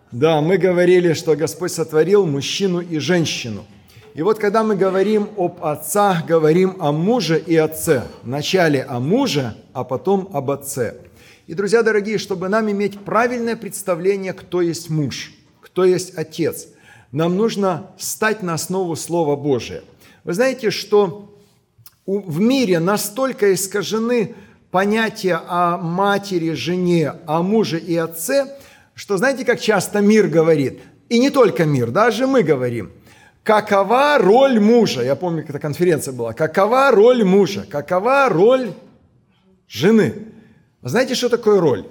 Да, мы говорили, что Господь сотворил мужчину и женщину. И вот когда мы говорим об отцах, говорим о муже и отце. Вначале о муже, а потом об отце. И, друзья дорогие, чтобы нам иметь правильное представление, кто есть муж, кто есть отец, нам нужно встать на основу Слова Божия. Вы знаете, что в мире настолько искажены понятия о матери, жене, о муже и отце, что знаете, как часто мир говорит, и не только мир, даже мы говорим, какова роль мужа? Я помню, какая конференция была. Какова роль мужа? Какова роль жены? Знаете, что такое роль?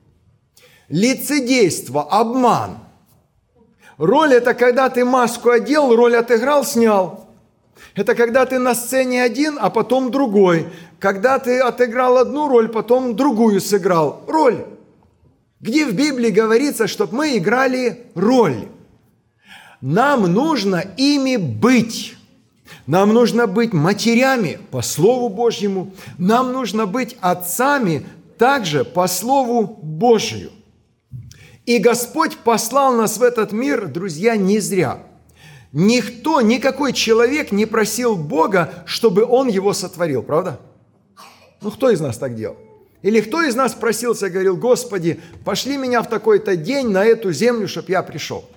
Лицедейство, обман. Роль – это когда ты маску одел, роль отыграл, снял. Это когда ты на сцене один, а потом другой. Когда ты отыграл одну роль, потом другую сыграл. Роль. Где в Библии говорится, чтобы мы играли роль? Нам нужно ими быть. Нам нужно быть матерями по Слову Божьему. Нам нужно быть отцами также по Слову Божию. И Господь послал нас в этот мир, друзья, не зря. Никто, никакой человек не просил Бога, чтобы Он его сотворил, правда? Ну, кто из нас так делал? Или кто из нас просился, говорил: Господи, пошли меня в такой-то день на эту землю, чтобы я пришел?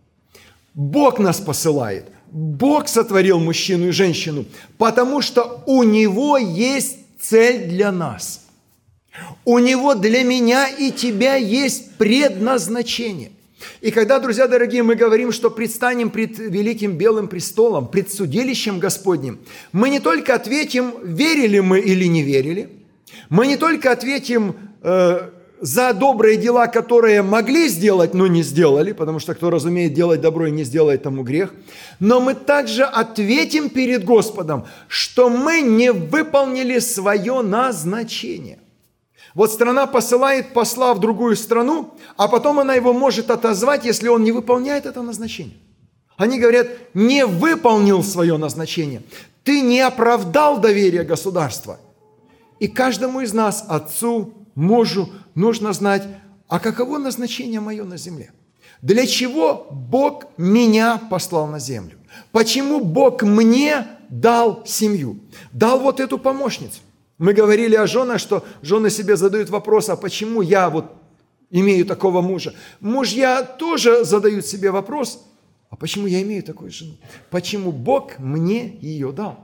Бог нас посылает. Бог сотворил мужчину и женщину, потому что у Него есть цель для нас. У Него для меня и тебя есть предназначение. И когда, друзья дорогие, мы говорим, что предстанем пред великим белым престолом, пред судилищем Господним, мы не только ответим, верили мы или не верили, мы не только ответим за добрые дела, которые могли сделать, но не сделали, потому что кто разумеет делать добро и не сделает, тому грех, но мы также ответим перед Господом, что мы не выполнили свое назначение. Вот страна посылает посла в другую страну, а потом она его может отозвать, если он не выполняет это назначение. Они говорят: не выполнил свое назначение, ты не оправдал доверие государства. И каждому из нас, отцу, мужу, нужно знать, а каково назначение мое на земле? Для чего Бог меня послал на землю? Почему Бог мне дал семью? Дал вот эту помощницу. Мы говорили о женах, что жены себе задают вопрос: а почему я вот имею такого мужа? Мужья тоже задают себе вопрос: а почему я имею такую жену? Почему Бог мне ее дал?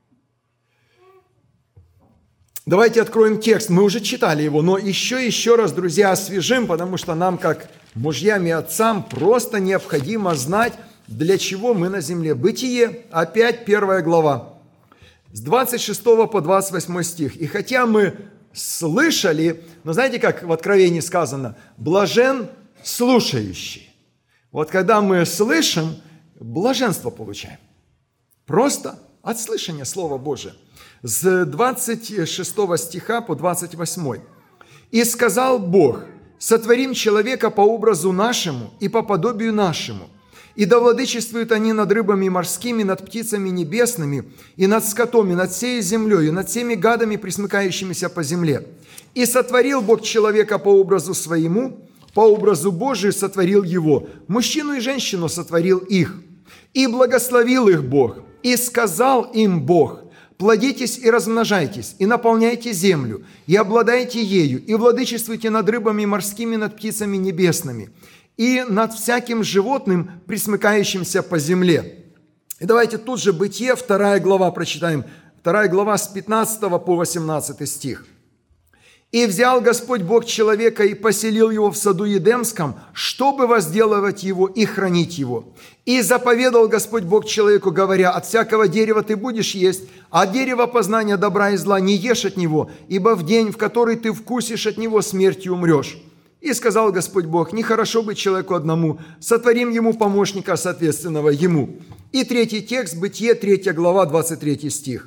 Давайте откроем текст. Мы уже читали его, но еще раз, друзья, освежим, потому что нам, как мужьям и отцам, просто необходимо знать, для чего мы на земле. Бытие, опять 1 глава. С 26 по 28 стих. И хотя мы слышали, но знаете, как в Откровении сказано: блажен слушающий. Вот когда мы слышим, блаженство получаем. Просто от слышания Слова Божия. С 26 стиха по 28. «И сказал Бог: сотворим человека по образу нашему и по подобию нашему. И да владычествуют они над рыбами морскими, над птицами небесными, и над скотом, и над всей землей, и над всеми гадами, пресмыкающимися по земле. И сотворил Бог человека по образу своему, по образу Божию сотворил его, мужчину и женщину сотворил их. И благословил их Бог, и сказал им Бог: плодитесь и размножайтесь, и наполняйте землю, и обладайте ею, и владычествуйте над рыбами морскими, над птицами небесными, и над всяким животным, пресмыкающимся по земле». И давайте тут же Бытие, 2 глава прочитаем. 2 глава с 15 по 18 стих. «И взял Господь Бог человека и поселил его в саду Едемском, чтобы возделывать его и хранить его. И заповедал Господь Бог человеку, говоря: от всякого дерева ты будешь есть, а от дерева познания добра и зла не ешь от него, ибо в день, в который ты вкусишь от него, смертью умрешь. И сказал Господь Бог: нехорошо быть человеку одному, сотворим ему помощника, соответственного ему». И третий текст, Бытие, 3 глава, 23 стих.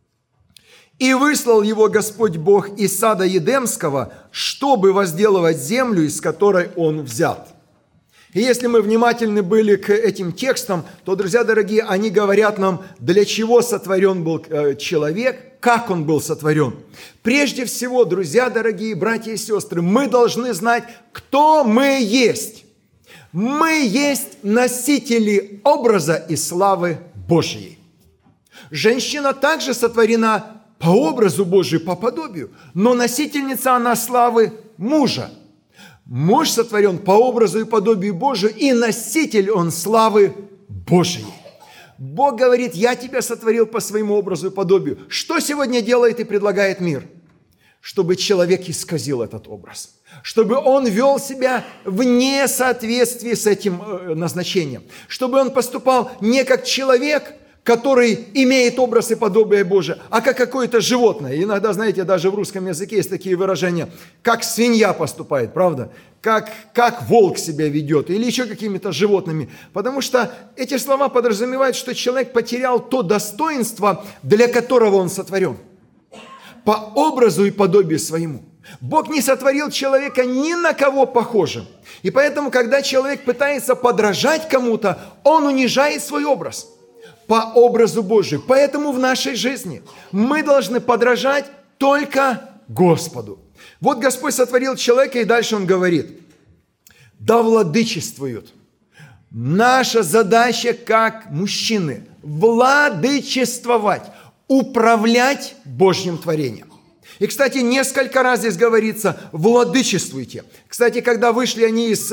«И выслал его Господь Бог из сада Едемского, чтобы возделывать землю, из которой он взят». И если мы внимательны были к этим текстам, то, друзья дорогие, они говорят нам, для чего сотворен был человек, как он был сотворен. Прежде всего, друзья дорогие, братья и сестры, мы должны знать, кто мы есть. Мы есть носители образа и славы Божьей. Женщина также сотворена по образу Божию, по подобию, но носительница она славы мужа. Муж сотворен по образу и подобию Божию, и носитель он славы Божией. Бог говорит, я тебя сотворил по своему образу и подобию. Что сегодня делает и предлагает мир? Чтобы человек исказил этот образ, чтобы он вел себя в несоответствии с этим назначением, чтобы он поступал не как человек, который имеет образ и подобие Божие, а как какое-то животное. Иногда, знаете, даже в русском языке есть такие выражения, как свинья поступает, правда? Как волк себя ведет, или еще какими-то животными. Потому что эти слова подразумевают, что человек потерял то достоинство, для которого он сотворен. По образу и подобию своему. Бог не сотворил человека ни на кого похожим. И поэтому, когда человек пытается подражать кому-то, он унижает свой образ. По образу Божию. Поэтому в нашей жизни мы должны подражать только Господу. Вот Господь сотворил человека, и дальше Он говорит, да владычествуют. Наша задача как мужчины – владычествовать, управлять Божьим творением. И, кстати, несколько раз здесь говорится «владычествуйте». Кстати, когда вышли они из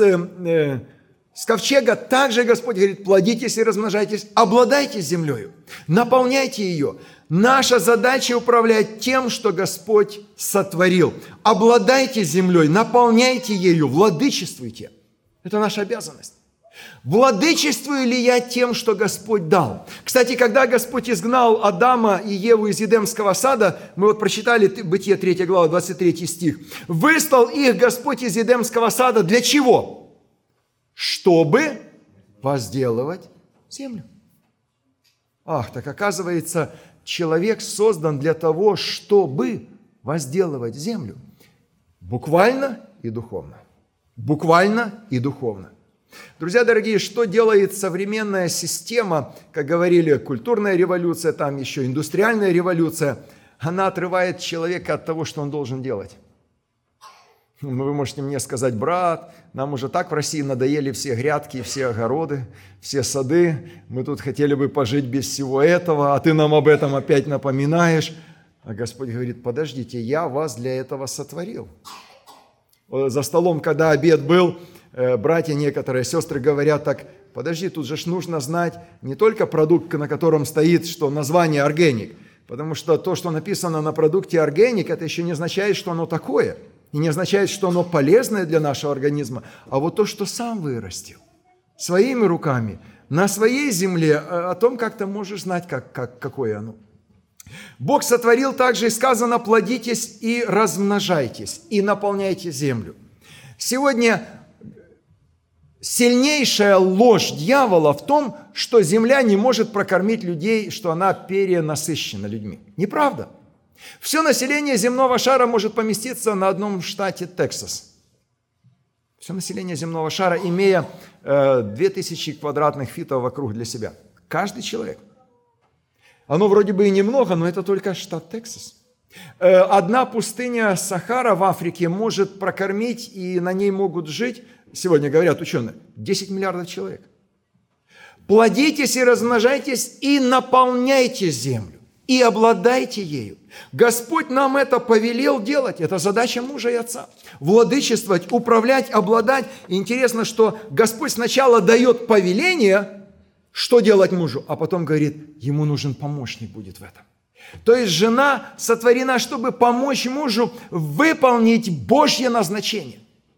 ковчега, также Господь говорит, плодитесь и размножайтесь, обладайте землею, наполняйте ее. Наша задача управлять тем, что Господь сотворил. Обладайте землей, наполняйте ею, владычествуйте. Это наша обязанность. Владычествую ли я тем, что Господь дал? Кстати, когда Господь изгнал Адама и Еву из Едемского сада, мы вот прочитали Бытие 3 глава, 23 стих. Выслал их Господь из Едемского сада для чего? Чтобы возделывать землю. Ах, так оказывается, человек создан для того, чтобы возделывать землю. Буквально и духовно. Буквально и духовно. Друзья дорогие, что делает современная система, как говорили, культурная революция, там еще индустриальная революция, она отрывает человека от того, что он должен делать. Вы можете мне сказать, брат, нам уже так в России надоели все грядки, все огороды, все сады, мы тут хотели бы пожить без всего этого, а ты нам об этом опять напоминаешь. А Господь говорит, подождите, я вас для этого сотворил. За столом, когда обед был, братья некоторые, сестры говорят так, подожди, тут же нужно знать не только продукт, на котором стоит, что название органик, потому что то, что написано на продукте органик, это еще не означает, что оно такое, и не означает, что оно полезное для нашего организма, а вот то, что сам вырастил, своими руками, на своей земле, о том, как ты можешь знать, какое оно. Бог сотворил также, и сказано, плодитесь и размножайтесь, и наполняйте землю. Сегодня сильнейшая ложь дьявола в том, что земля не может прокормить людей, что она перенасыщена людьми. Неправда. Все население земного шара может поместиться на одном штате Тексас. Все население земного шара, имея 2000 квадратных фитов вокруг для себя. Каждый человек. Оно вроде бы и немного, но это только штат Тексас. Одна пустыня Сахара в Африке может прокормить, и на ней могут жить, сегодня говорят ученые, 10 миллиардов человек. Плодитесь и размножайтесь, и наполняйте землю, и обладайте ею. Господь нам это повелел делать, это задача мужа и отца. Владычествовать, управлять, обладать. И интересно, что Господь сначала дает повеление, что делать мужу, а потом говорит, ему нужен помощник будет в этом. То есть жена сотворена, чтобы помочь мужу выполнить Божье назначение.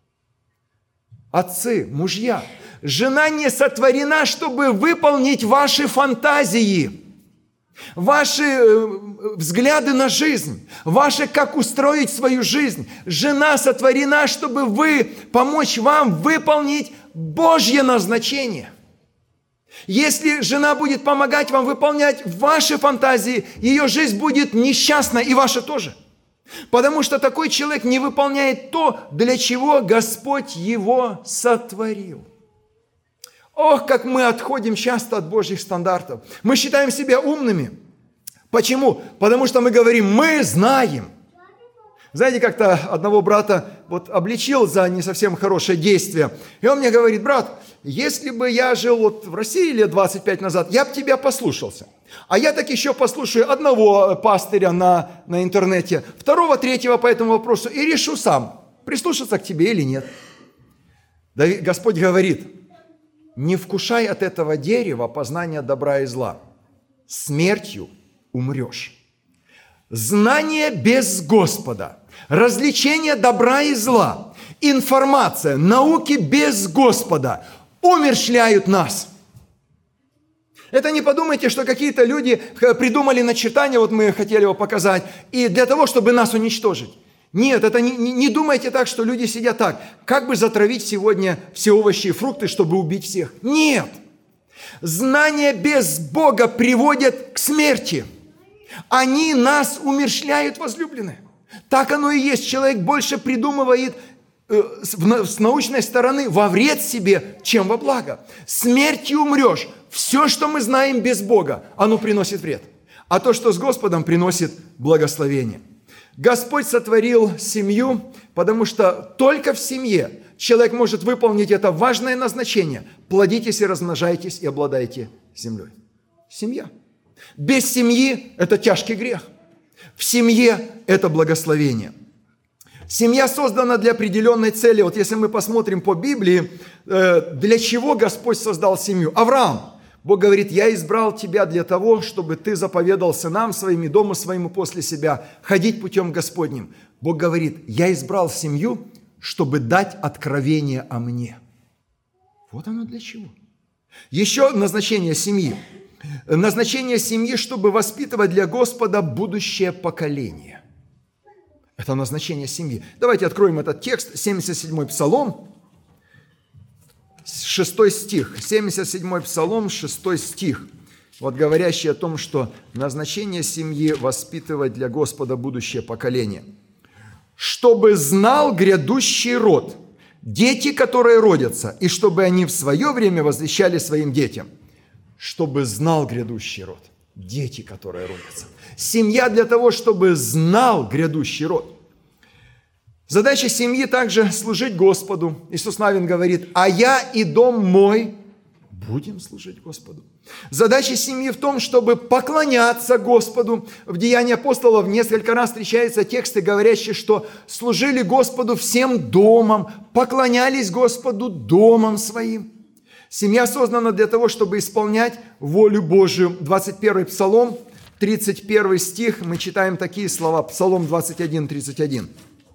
Отцы, мужья, жена не сотворена, чтобы выполнить ваши фантазии, ваши взгляды на жизнь, ваши, как устроить свою жизнь. Жена сотворена, чтобы помочь вам выполнить Божье назначение. Если жена будет помогать вам выполнять ваши фантазии, ее жизнь будет несчастна, и ваша тоже. Потому что такой человек не выполняет то, для чего Господь его сотворил. Ох, как мы отходим часто от Божьих стандартов. Мы считаем себя умными. Почему? Потому что мы говорим, мы знаем. Знаете, как-то одного брата вот обличил за не совсем хорошее действие. И он мне говорит: брат, если бы я жил вот в России лет 25 назад, я бы тебя послушался. А я так еще послушаю одного пастыря на интернете, второго, третьего по этому вопросу и решу сам, прислушаться к тебе или нет. Да, Господь говорит: не вкушай от этого дерева познания добра и зла. Смертью умрешь. Знание без Господа, развлечение добра и зла, информация, науки без Господа умерщвляют нас. Это не подумайте, что какие-то люди придумали начертание, вот мы хотели его показать, и для того, чтобы нас уничтожить. Нет, это не думайте так, что люди сидят так. Как бы затравить сегодня все овощи и фрукты, чтобы убить всех? Нет. Знания без Бога приводят к смерти. Они нас умерщвляют, возлюбленные. Так оно и есть. Человек больше придумывает с научной стороны во вред себе, чем во благо. Смертью умрешь. Все, что мы знаем без Бога, оно приносит вред. А то, что с Господом, приносит благословение. Господь сотворил семью, потому что только в семье человек может выполнить это важное назначение. Плодитесь и размножайтесь и обладайте землей. Семья. Без семьи – это тяжкий грех. В семье – это благословение. Семья создана для определенной цели. Вот если мы посмотрим по Библии, для чего Господь создал семью? Авраам. Бог говорит: я избрал тебя для того, чтобы ты заповедал сынам своим и дому своему после себя ходить путем Господним. Бог говорит: я избрал семью, чтобы дать откровение о мне. Вот оно для чего. Еще назначение семьи. Назначение семьи, чтобы воспитывать для Господа будущее поколение. Это назначение семьи. Давайте откроем этот текст, 77-й Псалом, 6 стих. 77-й Псалом, 6 стих. Вот говорящий о том, что назначение семьи воспитывать для Господа будущее поколение. «Чтобы знал грядущий род, дети, которые родятся, и чтобы они в свое время возвещали своим детям». Чтобы знал грядущий род, дети, которые родятся. Семья для того, чтобы знал грядущий род. Задача семьи также служить Господу. Иисус Навин говорит: а я и дом мой будем служить Господу. Задача семьи в том, чтобы поклоняться Господу. В Деянии апостолов несколько раз встречаются тексты, говорящие, что служили Господу всем домом, поклонялись Господу домом своим. Семья создана для того, чтобы исполнять волю Божию. 21 Псалом, 31 стих, мы читаем такие слова. Псалом 21, 31.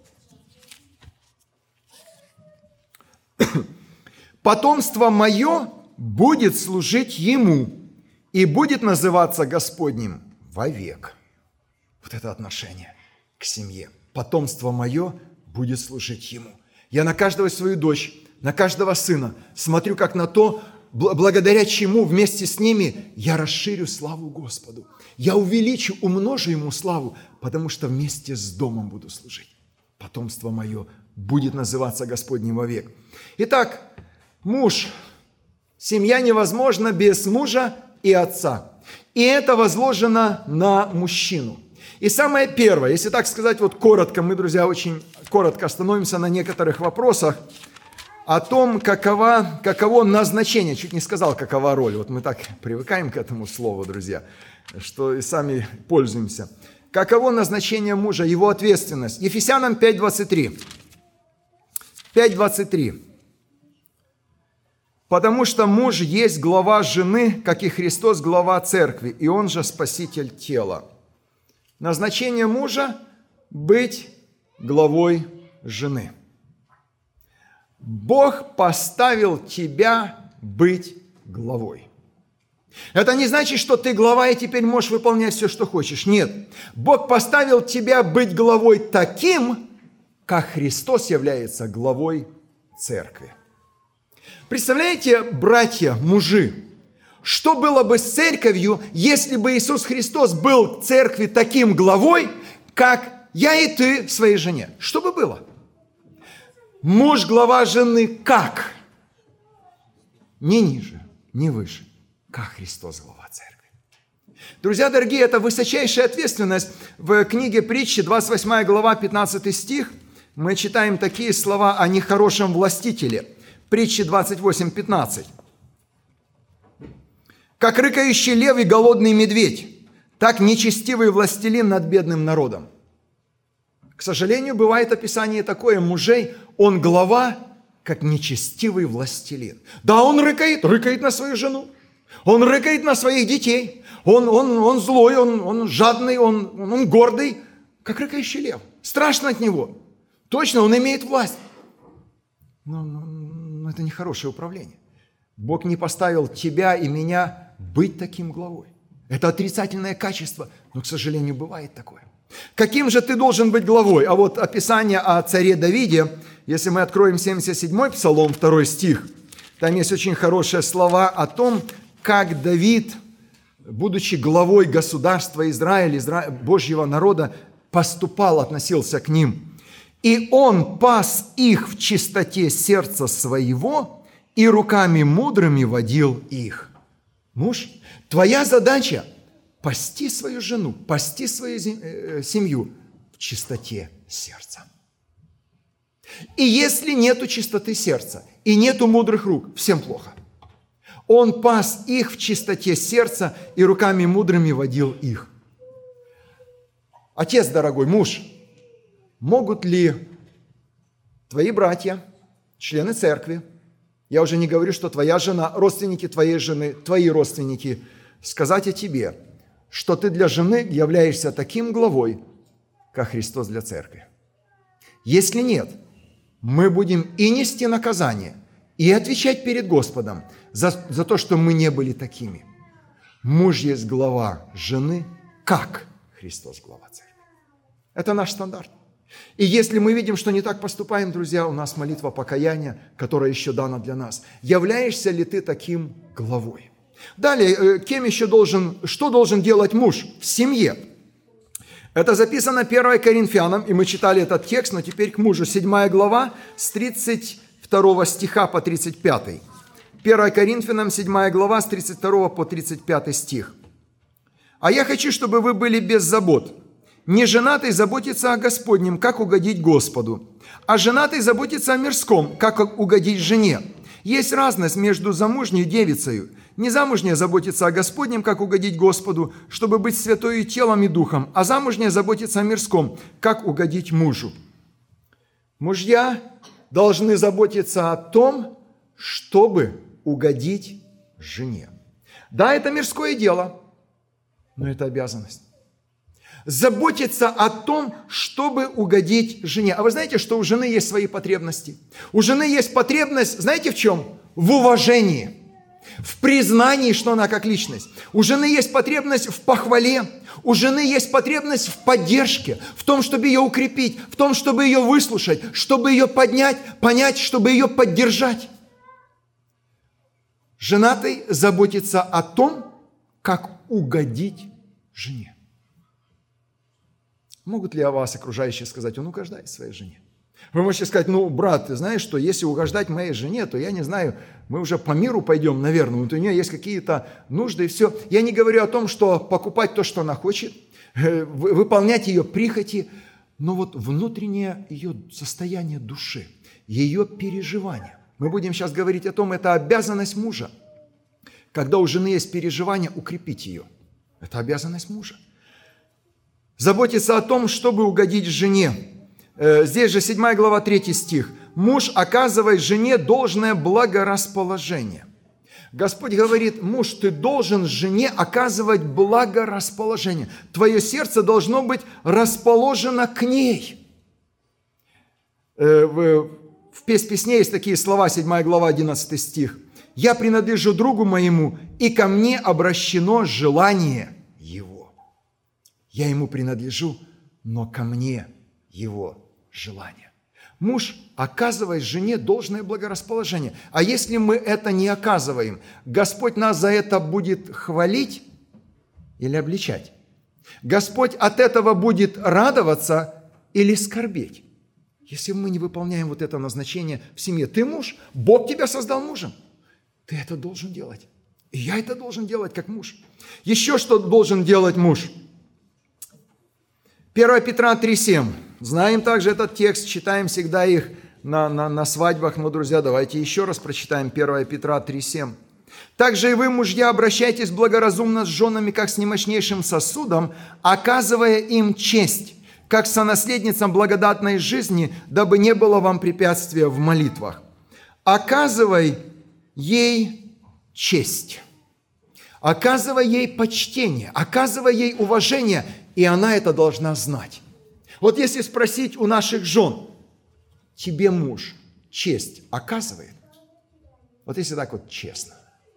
«Потомство мое будет служить Ему и будет называться Господним вовек». Вот это отношение к семье. Потомство мое будет служить Ему. Я на каждого свою дочь, на каждого сына смотрю как на то, благодаря чему вместе с ними я расширю славу Господу. Я увеличу, умножу Ему славу, потому что вместе с домом буду служить. Потомство мое будет называться Господним вовек. Итак, муж. Семья невозможна без мужа и отца. И это возложено на мужчину. И самое первое, если так сказать, вот коротко, мы, друзья, очень коротко остановимся на некоторых вопросах о том, каково назначение. Чуть не сказал, какова роль. Вот мы так привыкаем к этому слову, друзья, что и сами пользуемся. Каково назначение мужа, его ответственность. Ефесянам 5:23. 5:23. «Потому что муж есть глава жены, как и Христос глава церкви, и он же спаситель тела». Назначение мужа – быть главой жены. Бог поставил тебя быть главой. Это не значит, что ты глава и теперь можешь выполнять все, что хочешь. Нет. Бог поставил тебя быть главой таким, как Христос является главой церкви. Представляете, братья, мужи, что было бы с церковью, если бы Иисус Христос был в церкви таким главой, как я и ты своей жене? Что бы было? Муж глава жены как? Не ниже, не выше, как Христос глава церкви. Друзья дорогие, это высочайшая ответственность. В книге Притчи, 28 глава, 15 стих, мы читаем такие слова о нехорошем властителе. Притчи 28, 15. «Как рыкающий лев и голодный медведь, так нечестивый властелин над бедным народом». К сожалению, бывает описание такое мужей, он глава, как нечестивый властелин. Да, он рыкает на свою жену, он рыкает на своих детей, он злой, он жадный, он гордый, как рыкающий лев. Страшно от него. Точно, он имеет власть. Но это не хорошее управление. Бог не поставил тебя и меня быть таким главой. Это отрицательное качество, но, к сожалению, бывает такое. Каким же ты должен быть главой? А вот описание о царе Давиде, если мы откроем 77-й Псалом, 2 стих, там есть очень хорошие слова о том, как Давид, будучи главой государства Израиля, Божьего народа, поступал, относился к ним. «И он пас их в чистоте сердца своего, и руками мудрыми водил их». Муж, твоя задача – пасти свою жену, пасти свою семью в чистоте сердца. И если нету чистоты сердца и нету мудрых рук, всем плохо. Он пас их в чистоте сердца и руками мудрыми водил их. Отец дорогой, муж, могут ли твои братья, члены церкви, я уже не говорю, что твоя жена, родственники твоей жены, твои родственники, сказать о тебе, что ты для жены являешься таким главой, как Христос для церкви? Если нет, мы будем и нести наказание, и отвечать перед Господом за то, что мы не были такими. Муж есть глава жены, как Христос глава церкви. Это наш стандарт. И если мы видим, что не так поступаем, друзья, у нас молитва покаяния, которая еще дана для нас. Являешься ли ты таким главой? Далее, что должен делать муж в семье? Это записано 1 Коринфянам, и мы читали этот текст, но теперь к мужу. 7 глава, с 32 стиха по 35. 1 Коринфянам, 7 глава, с 32 по 35 стих. «А я хочу, чтобы вы были без забот. Неженатый заботится о Господнем, как угодить Господу, а женатый заботится о мирском, как угодить жене. Есть разность между замужней девицею. Незамужняя заботится о Господнем, как угодить Господу, чтобы быть святою телом и духом, а замужняя заботится о мирском, как угодить мужу». Мужья должны заботиться о том, чтобы угодить жене. Да, это мирское дело, но это обязанность. Заботиться о том, чтобы угодить жене. А вы знаете, что у жены есть свои потребности? У жены есть потребность, знаете в чем? В уважении, в признании, что она как личность. У жены есть потребность в похвале. У жены есть потребность в поддержке, в том, чтобы ее укрепить, в том, чтобы ее выслушать, чтобы ее поднять, понять, чтобы ее поддержать. Женатый заботится о том, как угодить жене. Могут ли о вас окружающие сказать: он угождает своей жене? Вы можете сказать: брат, ты знаешь, что если угождать моей жене, то я не знаю, мы уже по миру пойдем, наверное, вот у нее есть какие-то нужды и все. Я не говорю о том, что покупать то, что она хочет, выполнять ее прихоти, но вот внутреннее ее состояние души, ее переживания. Мы будем сейчас говорить о том, это обязанность мужа. Когда у жены есть переживания, укрепить ее. Это обязанность мужа. Заботиться о том, чтобы угодить жене. Здесь же 7 глава 3 стих. Муж оказывает жене должное благорасположение. Господь говорит: муж, ты должен жене оказывать благорасположение. Твое сердце должно быть расположено к ней. В «Песнь песней» есть такие слова, 7 глава 11 стих. «Я принадлежу другу моему, и ко мне обращено желание его». Я ему принадлежу, но ко мне его желание. Муж оказывает жене должное благорасположение. А если мы это не оказываем, Господь нас за это будет хвалить или обличать? Господь от этого будет радоваться или скорбеть? Если мы не выполняем вот это назначение в семье. Ты муж, Бог тебя создал мужем. Ты это должен делать. И я это должен делать как муж. Еще что должен делать муж? 1 Петра 3,7. Знаем также этот текст, читаем всегда их на свадьбах. Но, друзья, давайте еще раз прочитаем 1 Петра 3,7. «Также и вы, мужья, обращайтесь благоразумно с женами, как с немощнейшим сосудом, оказывая им честь, как сонаследницам благодатной жизни, дабы не было вам препятствия в молитвах. Оказывай ей честь, оказывай ей почтение, оказывай ей уважение, и она это должна знать». Вот если спросить у наших жен, тебе муж честь оказывает? Вот если так вот честно.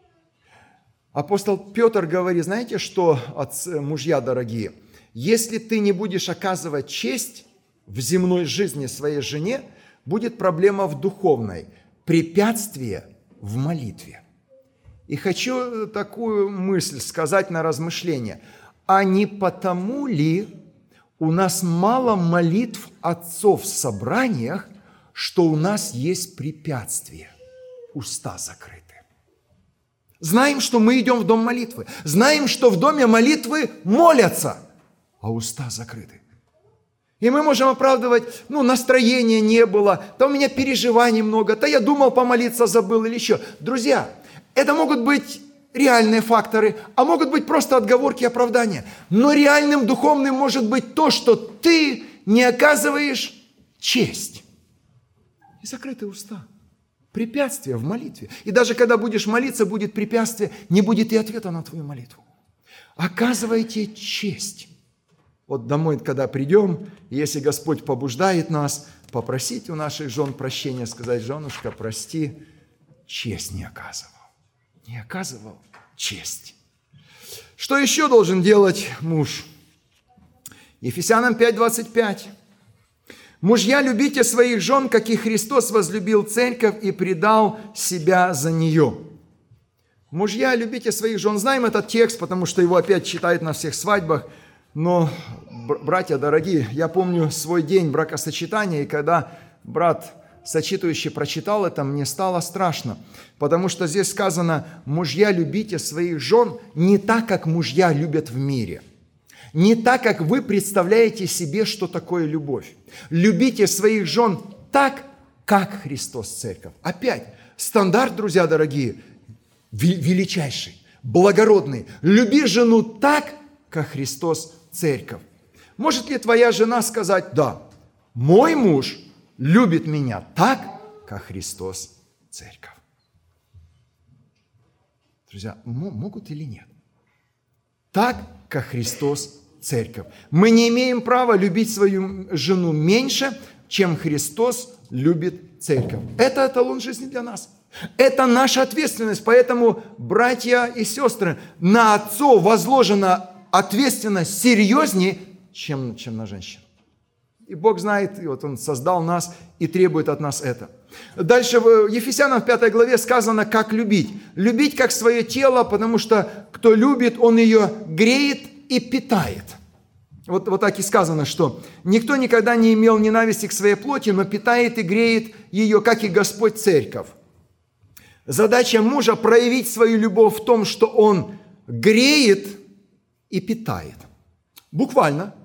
Апостол Петр говорит, знаете что, мужья дорогие, если ты не будешь оказывать честь в земной жизни своей жене, будет проблема в духовной, препятствие в молитве. И хочу такую мысль сказать на размышление. А не потому ли у нас мало молитв отцов в собраниях, что у нас есть препятствия, уста закрыты? Знаем, что мы идем в дом молитвы. Знаем, что в доме молитвы молятся, а уста закрыты. И мы можем оправдывать, настроения не было, да у меня переживаний много, да я думал помолиться, забыл или еще. Друзья, это могут быть реальные факторы, а могут быть просто отговорки и оправдания. Но реальным духовным может быть то, что ты не оказываешь честь. И закрытые уста. Препятствие в молитве. И даже когда будешь молиться, будет препятствие, не будет и ответа на твою молитву. Оказывайте честь. Вот домой, когда придем, если Господь побуждает нас, попросить у наших жен прощения, сказать: женушка, прости, честь не оказывал. Не оказывал честь. Что еще должен делать муж? Ефесянам 5:25. Мужья, любите своих жен, как и Христос возлюбил церковь и предал себя за нее. Мужья, любите своих жен. Знаем этот текст, потому что его опять читают на всех свадьбах. Но, братья дорогие, я помню свой день бракосочетания, и когда брат сочетующий прочитал это, мне стало страшно. Потому что здесь сказано: мужья, любите своих жен не так, как мужья любят в мире. Не так, как вы представляете себе, что такое любовь. Любите своих жен так, как Христос церковь. Опять, стандарт, друзья дорогие, величайший, благородный. Люби жену так, как Христос церковь. Может ли твоя жена сказать: да, мой муж любит меня так, как Христос церковь? Друзья, могут или нет? Так, как Христос церковь. Мы не имеем права любить свою жену меньше, чем Христос любит церковь. Это эталон жизни для нас. Это наша ответственность. Поэтому, братья и сестры, на отцов возложена ответственность серьезнее, чем на женщин. И Бог знает, и вот Он создал нас и требует от нас это. Дальше в Ефесянам в 5 главе сказано, как любить. Любить как свое тело, потому что кто любит, он ее греет и питает. Вот так и сказано, что никто никогда не имел ненависти к своей плоти, но питает и греет ее, как и Господь церковь. Задача мужа проявить свою любовь в том, что он греет и питает. Буквально.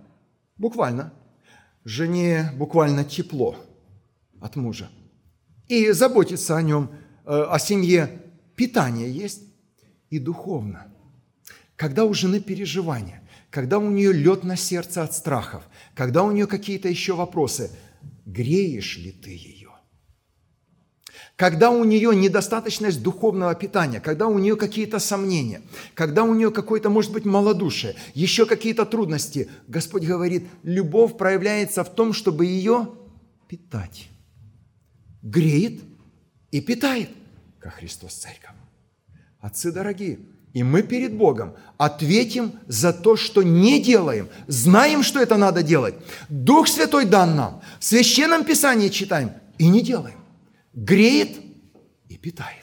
Жене буквально тепло от мужа. И заботиться о нем, о семье. Питание есть и духовно. Когда у жены переживания, когда у нее лед на сердце от страхов, когда у нее какие-то еще вопросы, греешь ли ты ее? Когда у нее недостаточность духовного питания, когда у нее какие-то сомнения, когда у нее какое-то, может быть, малодушие, еще какие-то трудности, Господь говорит, любовь проявляется в том, чтобы ее питать. Греет и питает, как Христос церковь. Отцы дорогие, и мы перед Богом ответим за то, что не делаем. Знаем, что это надо делать. Дух Святой дан нам. В Священном Писании читаем и не делаем. Греет и питает.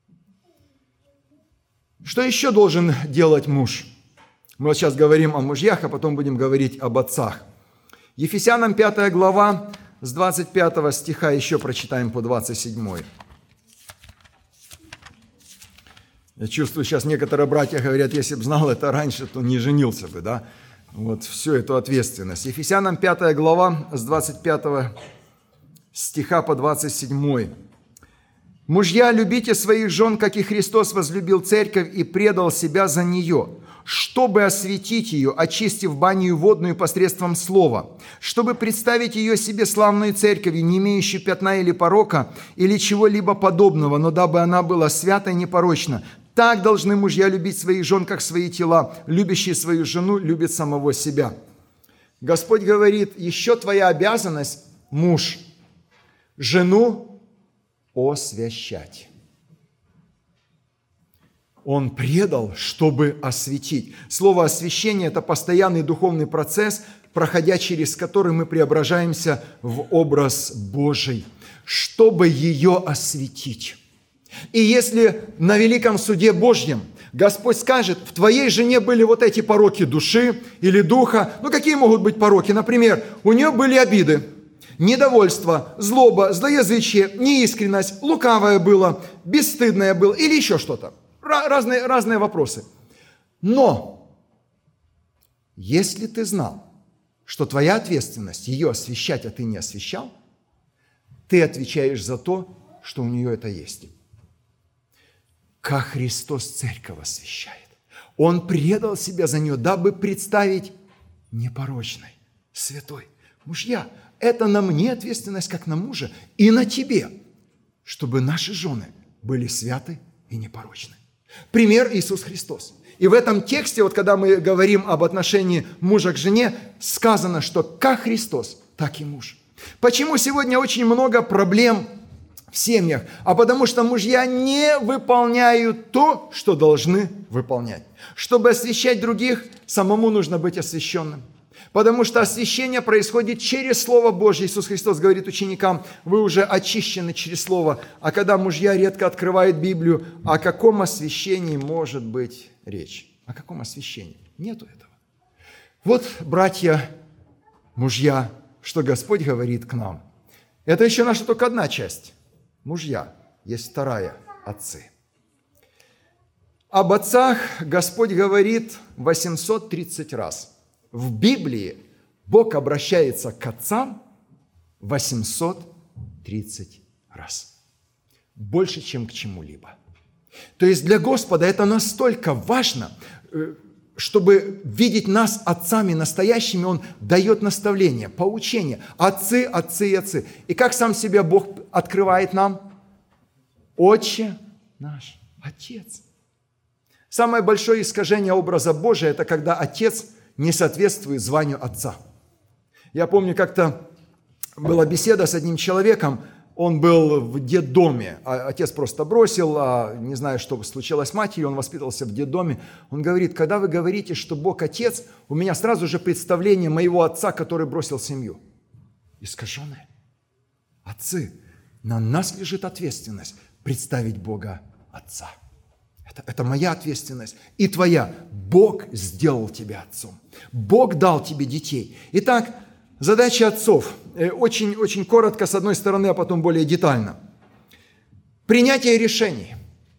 Что еще должен делать муж? Мы вот сейчас говорим о мужьях, а потом будем говорить об отцах. Ефесянам 5 глава, с 25 стиха еще прочитаем по 27. Я чувствую, сейчас некоторые братья говорят, если бы знал это раньше, то не женился бы, да? Вот всю эту ответственность. Ефесянам 5 глава с 25 стиха по 27. «Мужья, любите своих жен, как и Христос возлюбил церковь и предал себя за нее, чтобы осветить ее, очистив баню водную посредством слова, чтобы представить ее себе славную церковью, не имеющую пятна или порока, или чего-либо подобного, но дабы она была свята и непорочна. Так должны мужья любить своих жен, как свои тела. Любящий свою жену любит самого себя». Господь говорит, еще твоя обязанность, муж, жену освящать. Он предал, чтобы осветить. Слово «освящение» – это постоянный духовный процесс, проходя через который мы преображаемся в образ Божий, чтобы ее осветить. И если на великом суде Божьем Господь скажет, в твоей жене были вот эти пороки души или духа, какие могут быть пороки? Например, у нее были обиды, недовольство, злоба, злоязычие, неискренность, лукавое было, бесстыдное было или еще что-то. Разные вопросы. Но, если ты знал, что твоя ответственность ее освящать, а ты не освящал, ты отвечаешь за то, что у нее это есть. Как Христос церковь освящает. Он предал себя за нее, дабы представить непорочной, святой. Мужья, это на мне ответственность, как на мужа, и на тебе, чтобы наши жены были святы и непорочны. Пример Иисус Христос. И в этом тексте, когда мы говорим об отношении мужа к жене, сказано, что как Христос, так и муж. Почему сегодня очень много проблем в семьях? А потому что мужья не выполняют то, что должны выполнять. Чтобы освящать других, самому нужно быть освященным. Потому что освящение происходит через Слово Божье. Иисус Христос говорит ученикам, вы уже очищены через Слово. А когда мужья редко открывают Библию, о каком освящении может быть речь? О каком освящении? Нету этого. Вот, братья, мужья, что Господь говорит к нам. Это еще наша только одна часть. Мужья. Есть вторая. Отцы. Об отцах Господь говорит 830 раз. В Библии Бог обращается к отцам 830 раз. Больше, чем к чему-либо. То есть для Господа это настолько важно, чтобы видеть нас отцами настоящими, Он дает наставления, поучения. Отцы, отцы и отцы. И как сам себя Бог открывает нам? Отче наш, Отец. Самое большое искажение образа Божия – это когда Отец не соответствует званию отца. Я помню, как-то была беседа с одним человеком, он был в детдоме, отец просто бросил, не знаю, что случилось с матерью, он воспитывался в детдоме. Он говорит, когда вы говорите, что Бог Отец, у меня сразу же представление моего отца, который бросил семью. Искаженное. Отцы, на нас лежит ответственность представить Бога Отца. Это моя ответственность и твоя. Бог сделал тебя отцом. Бог дал тебе детей. Итак, задача отцов. Очень коротко, с одной стороны, а потом более детально. Принятие решений.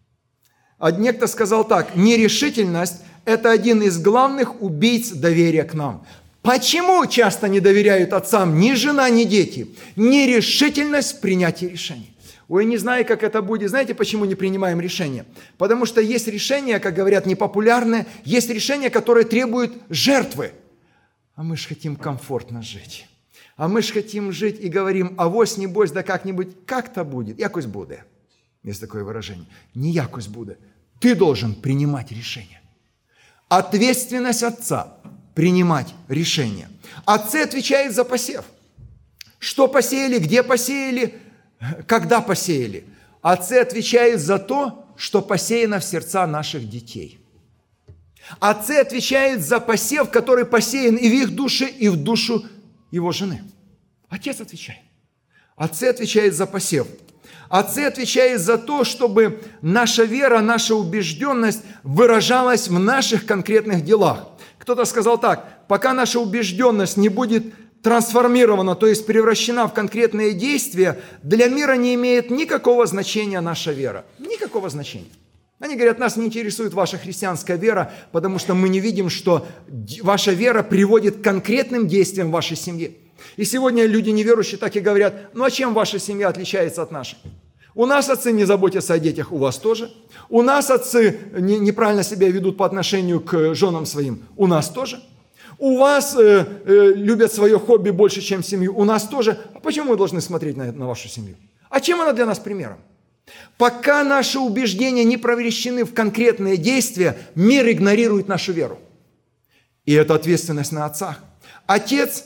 Некто сказал так. Нерешительность – это один из главных убийц доверия к нам. Почему часто не доверяют отцам ни жена, ни дети? Нерешительность в принятии решений. Ой, не знаю, как это будет. Знаете, почему не принимаем решения? Потому что есть решения, как говорят, непопулярные, есть решения, которые требуют жертвы. А мы же хотим комфортно жить. А мы же хотим жить и говорим, авось, небось, да как-нибудь, как-то будет. Якось буде. Есть такое выражение. Не якось буде. Ты должен принимать решения. Ответственность отца – принимать решения. Отцы отвечают за посев. Что посеяли, где посеяли, когда посеяли. Отцы отвечают за то, что посеяно в сердца наших детей. Отцы отвечают за посев, который посеян и в их душе, и в душу его жены. Отец отвечает. Отцы отвечают за посев. Отцы отвечают за то, чтобы наша вера, наша убежденность выражалась в наших конкретных делах. Кто-то сказал так, пока наша убежденность не будет трансформирована, то есть превращена в конкретные действия, для мира не имеет никакого значения наша вера. Никакого значения. Они говорят, нас не интересует ваша христианская вера, потому что мы не видим, что ваша вера приводит к конкретным действиям в вашей семье. И сегодня люди неверующие так и говорят, ну а чем ваша семья отличается от нашей? У нас отцы не заботятся о детях, у вас тоже. У нас отцы неправильно себя ведут по отношению к женам своим, у нас тоже. У вас любят свое хобби больше, чем семью, у нас тоже. А почему мы должны смотреть на вашу семью? А чем она для нас примером? Пока наши убеждения не превращены в конкретные действия, мир игнорирует нашу веру. И это ответственность на отцах. Отец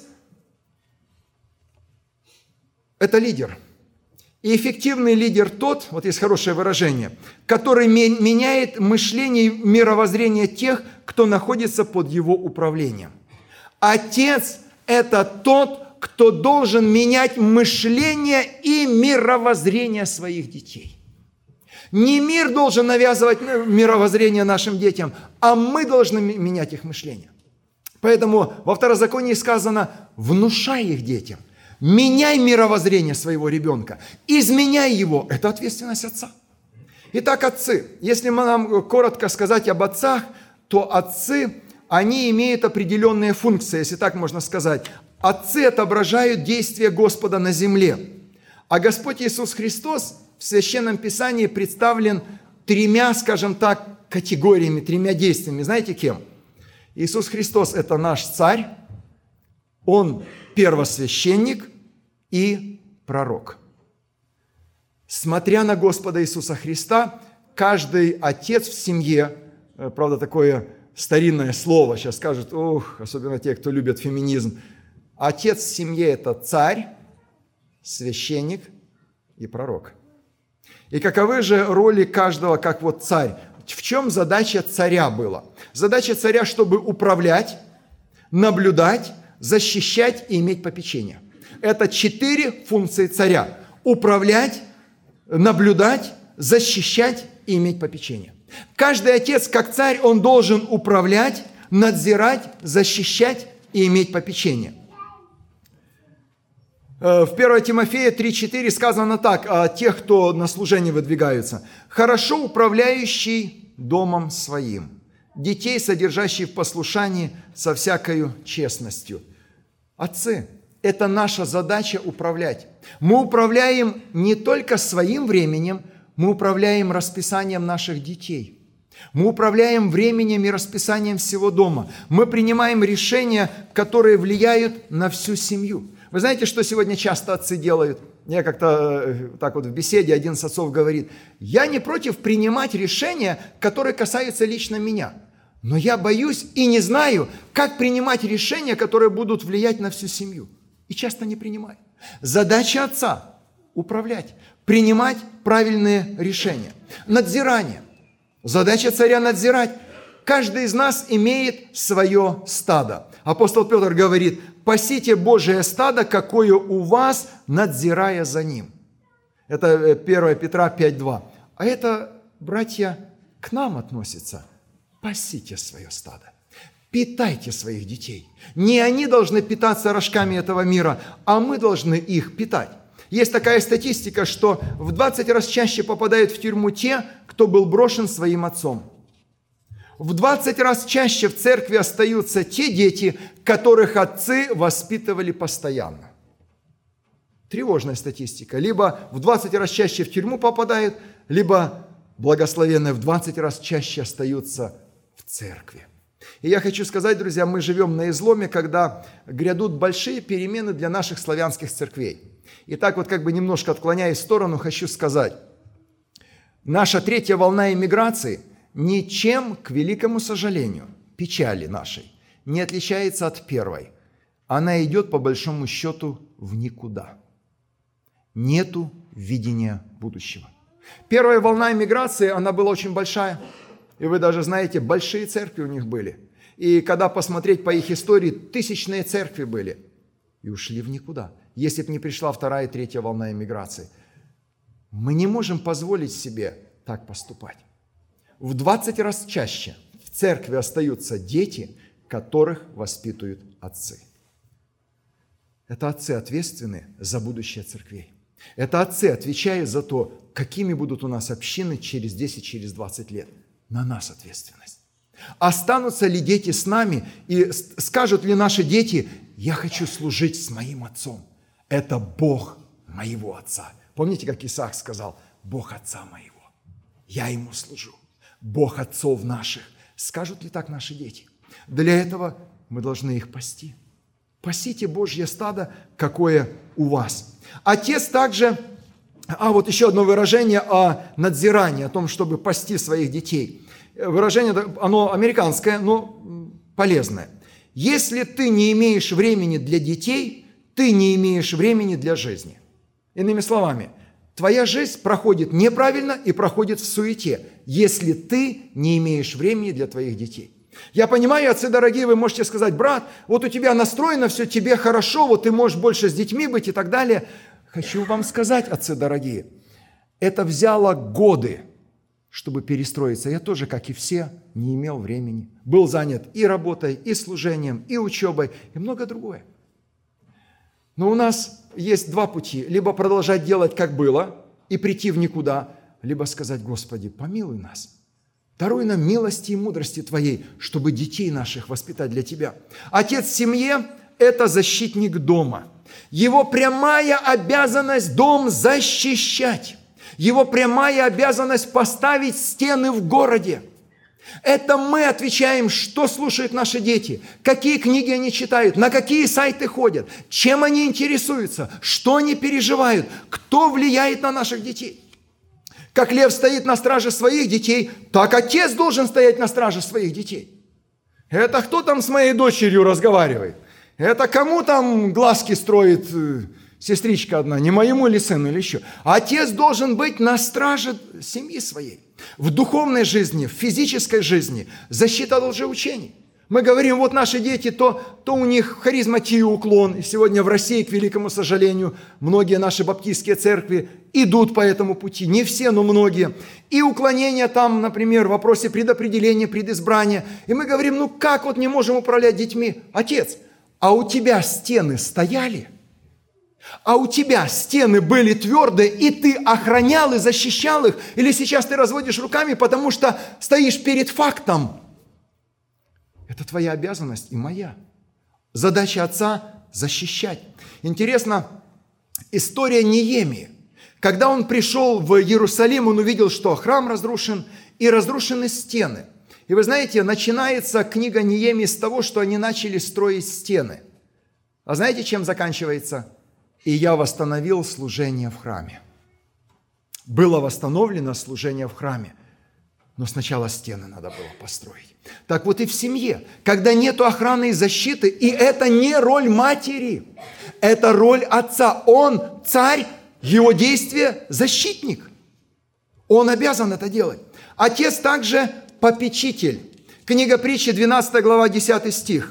– это лидер. И эффективный лидер тот, вот есть хорошее выражение, который меняет мышление и мировоззрение тех, кто находится под его управлением. Отец – это тот, кто должен менять мышление и мировоззрение своих детей. Не мир должен навязывать мировоззрение нашим детям, а мы должны менять их мышление. Поэтому во Второзаконии сказано, внушай их детям, меняй мировоззрение своего ребенка, изменяй его. Это ответственность отца. Итак, отцы. Если нам коротко сказать об отцах, то отцы, они имеют определенные функции, если так можно сказать. Отцы отображают действия Господа на земле. А Господь Иисус Христос в Священном Писании представлен тремя, скажем так, категориями, тремя действиями. Знаете кем? Иисус Христос – это наш царь, Он первосвященник и пророк. Смотря на Господа Иисуса Христа, каждый отец в семье, правда, такое старинное слово, сейчас скажут, особенно те, кто любит феминизм, отец в семье – это царь, священник и пророк. И каковы же роли каждого, как вот царь? В чем задача царя была? Задача царя, чтобы управлять, наблюдать, защищать и иметь попечение. Это 4 функции царя. Управлять, наблюдать, защищать и иметь попечение. Каждый отец, как царь, он должен управлять, надзирать, защищать и иметь попечение. В 1 Тимофея 3:4 сказано так, о тех, кто на служение выдвигаются. «Хорошо управляющий домом своим, детей, содержащих в послушании со всякою честностью». Отцы, это наша задача управлять. Мы управляем не только своим временем, мы управляем расписанием наших детей. Мы управляем временем и расписанием всего дома. Мы принимаем решения, которые влияют на всю семью. Вы знаете, что сегодня часто отцы делают? Я как-то так вот в беседе один из отцов говорит, я не против принимать решения, которые касаются лично меня, но я боюсь и не знаю, как принимать решения, которые будут влиять на всю семью. И часто не принимаю. Задача отца – управлять, принимать правильные решения. Надзирание. Задача царя – надзирать. Каждый из нас имеет свое стадо. Апостол Петр говорит, пасите Божие стадо, какое у вас, надзирая за ним. Это 1 Петра 5:2. А это, братья, к нам относится. Пасите свое стадо. Питайте своих детей. Не они должны питаться рожками этого мира, а мы должны их питать. Есть такая статистика, что в 20 раз чаще попадают в тюрьму те, кто был брошен своим отцом. В 20 раз чаще в церкви остаются те дети, которых отцы воспитывали постоянно. Тревожная статистика. Либо в 20 раз чаще в тюрьму попадают, либо благословенные в 20 раз чаще остаются в церкви. И я хочу сказать, друзья, мы живем на изломе, когда грядут большие перемены для наших славянских церквей. И так вот как бы немножко отклоняясь в сторону, хочу сказать. Наша третья волна иммиграции ничем, к великому сожалению, печали нашей, не отличается от первой. Она идет, по большому счету, в никуда. Нету видения будущего. Первая волна иммиграции, она была очень большая. И вы даже знаете, большие церкви у них были. И когда посмотреть по их истории, тысячные церкви были. И ушли в никуда. Если бы не пришла вторая и третья волна иммиграции. Мы не можем позволить себе так поступать. В 20 раз чаще в церкви остаются дети, которых воспитывают отцы. Это отцы ответственны за будущее церквей. Это отцы отвечают за то, какими будут у нас общины через 10, через 20 лет. На нас ответственность. Останутся ли дети с нами и скажут ли наши дети: я хочу служить с моим отцом. Это Бог моего отца. Помните, как Исаак сказал: Бог отца моего. Я ему служу. Бог отцов наших. Скажут ли так наши дети? Для этого мы должны их пасти. Пасите Божье стадо, какое у вас. Отец также, вот еще одно выражение о надзирании, о том, чтобы пасти своих детей. Выражение, оно американское, но полезное. Если ты не имеешь времени для детей, ты не имеешь времени для жизни. Иными словами, твоя жизнь проходит неправильно и проходит в суете, если ты не имеешь времени для твоих детей. Я понимаю, отцы дорогие, вы можете сказать: брат, вот у тебя настроено все, тебе хорошо, вот ты можешь больше с детьми быть и так далее. Хочу вам сказать, отцы дорогие, это взяло годы, чтобы перестроиться. Я тоже, как и все, не имел времени. Был занят и работой, и служением, и учебой, и многое другое. Но у нас есть два пути. Либо продолжать делать, как было, и прийти в никуда, либо сказать: Господи, помилуй нас. Даруй нам милости и мудрости Твоей, чтобы детей наших воспитать для Тебя. Отец в семье – это защитник дома. Его прямая обязанность дом защищать. Его прямая обязанность поставить стены в городе. Это мы отвечаем, что слушают наши дети, какие книги они читают, на какие сайты ходят, чем они интересуются, что они переживают, кто влияет на наших детей. Как лев стоит на страже своих детей, так отец должен стоять на страже своих детей. Это кто там с моей дочерью разговаривает? Это кому там глазки строит сестричка одна, не моему ли сыну или еще? Отец должен быть на страже семьи своей. В духовной жизни, в физической жизни защита от лжеучений. Мы говорим, вот наши дети, то у них харизматия уклон. И сегодня в России, к великому сожалению, многие наши баптистские церкви идут по этому пути. Не все, но многие. И уклонение там, например, в вопросе предопределения, предизбрания. И мы говорим, ну как вот не можем управлять детьми? Отец, а у тебя стены стояли? А у тебя стены были твердые, и ты охранял и защищал их? Или сейчас ты разводишь руками, потому что стоишь перед фактом? Это твоя обязанность и моя. Задача отца – защищать. Интересно, история Неемии. Когда он пришел в Иерусалим, он увидел, что храм разрушен и разрушены стены. И вы знаете, начинается книга Неемии с того, что они начали строить стены. А знаете, чем заканчивается? «И я восстановил служение в храме». Было восстановлено служение в храме. Но сначала стены надо было построить. Так вот и в семье, когда нет охраны и защиты, и это не роль матери, это роль отца. Он царь, его действие – защитник. Он обязан это делать. Отец также попечитель. Книга Притчи, 12 глава, 10 стих.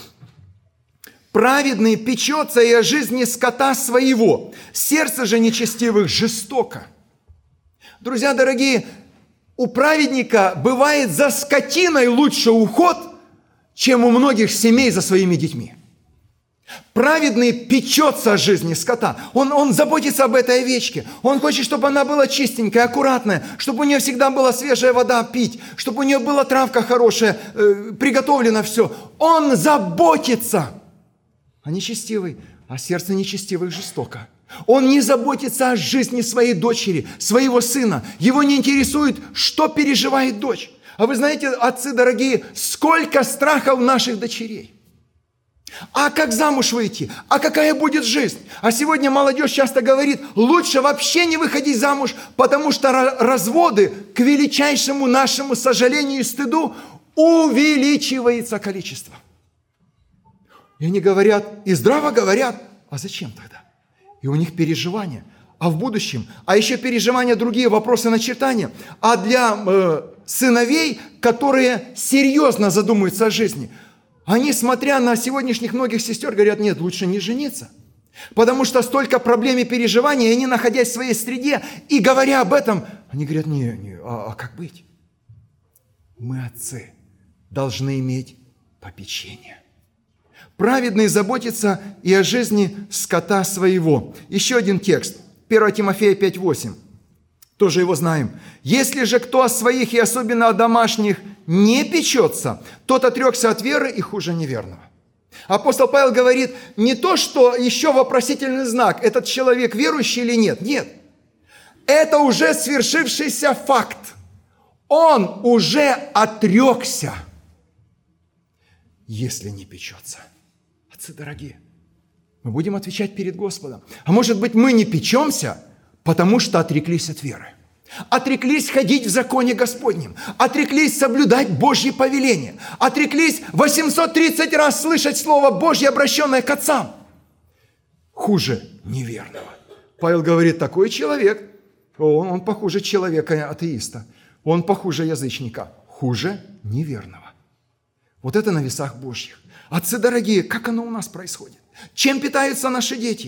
«Праведный печется и о жизни скота своего, сердце же нечестивых жестоко». Друзья дорогие, у праведника бывает за скотиной лучше уход, чем у многих семей за своими детьми. Праведный печется о жизни скота. Он заботится об этой овечке. Он хочет, чтобы она была чистенькая, аккуратная, чтобы у нее всегда была свежая вода пить, чтобы у нее была травка хорошая, приготовлено все. Он заботится. А нечестивый, а сердце нечестивых жестоко. Он не заботится о жизни своей дочери, своего сына. Его не интересует, что переживает дочь. А вы знаете, отцы дорогие, сколько страха у наших дочерей. А как замуж выйти? А какая будет жизнь? А сегодня молодежь часто говорит, лучше вообще не выходить замуж, потому что разводы, к величайшему нашему сожалению и стыду, увеличивается количество. И они говорят, и здраво говорят, а зачем тогда? И у них переживания. А в будущем? А еще переживания другие, вопросы начертания. А для сыновей, которые серьезно задумываются о жизни, они, смотря на сегодняшних многих сестер, говорят, нет, лучше не жениться. Потому что столько проблем и переживаний, и они, находясь в своей среде и говоря об этом, они говорят, а как быть? Мы, отцы, должны иметь попечение. Праведный заботится и о жизни скота своего. Еще один текст. 1 Тимофея 5:8. Тоже его знаем. «Если же кто о своих и особенно о домашних не печется, тот отрекся от веры и хуже неверного». Апостол Павел говорит не то, что еще вопросительный знак, этот человек верующий или нет. Нет. Это уже свершившийся факт. Он уже отрекся, если не печется. Отцы дорогие, мы будем отвечать перед Господом. А может быть, мы не печемся, потому что отреклись от веры. Отреклись ходить в законе Господнем. Отреклись соблюдать Божьи повеления. Отреклись 830 раз слышать Слово Божье, обращенное к отцам. Хуже неверного. Павел говорит, такой человек, он похуже человека-атеиста. Он похуже язычника. Хуже неверного. Вот это на весах Божьих. Отцы дорогие, как оно у нас происходит? Чем питаются наши дети?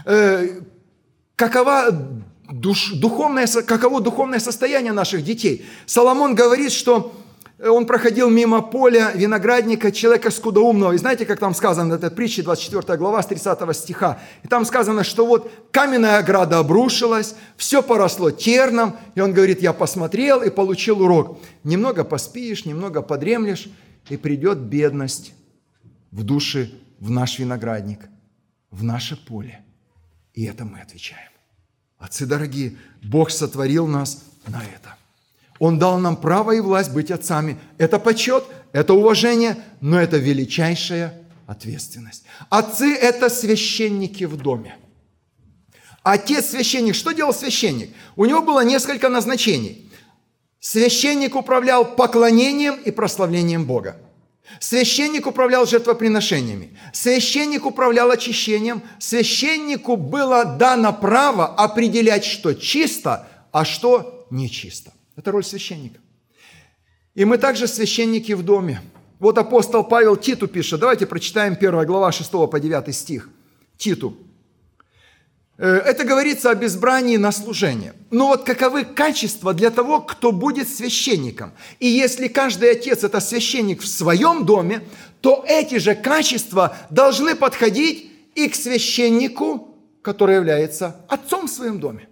Каково духовное состояние наших детей? Соломон говорит, что он проходил мимо поля виноградника человека скудоумного. И знаете, как там сказано, это притча, 24 глава, с 30 стиха. И там сказано, что вот каменная ограда обрушилась, все поросло терном. И он говорит, я посмотрел и получил урок. Немного поспишь, немного подремлешь, и придет бедность в душе, в наш виноградник, в наше поле. И это мы отвечаем. Отцы дорогие, Бог сотворил нас на это. Он дал нам право и власть быть отцами. Это почет, это уважение, но это величайшая ответственность. Отцы – это священники в доме. Отец священник. Что делал священник? У него было несколько назначений. Священник управлял поклонением и прославлением Бога. Священник управлял жертвоприношениями. Священник управлял очищением. Священнику было дано право определять, что чисто, а что нечисто. Это роль священника. И мы также священники в доме. Вот апостол Павел Титу пишет. Давайте прочитаем 1 глава 6 по 9 стих. Титу. Это говорится об избрании на служение. Но вот каковы качества для того, кто будет священником? И если каждый отец – это священник в своем доме, то эти же качества должны подходить и к священнику, который является отцом в своем доме.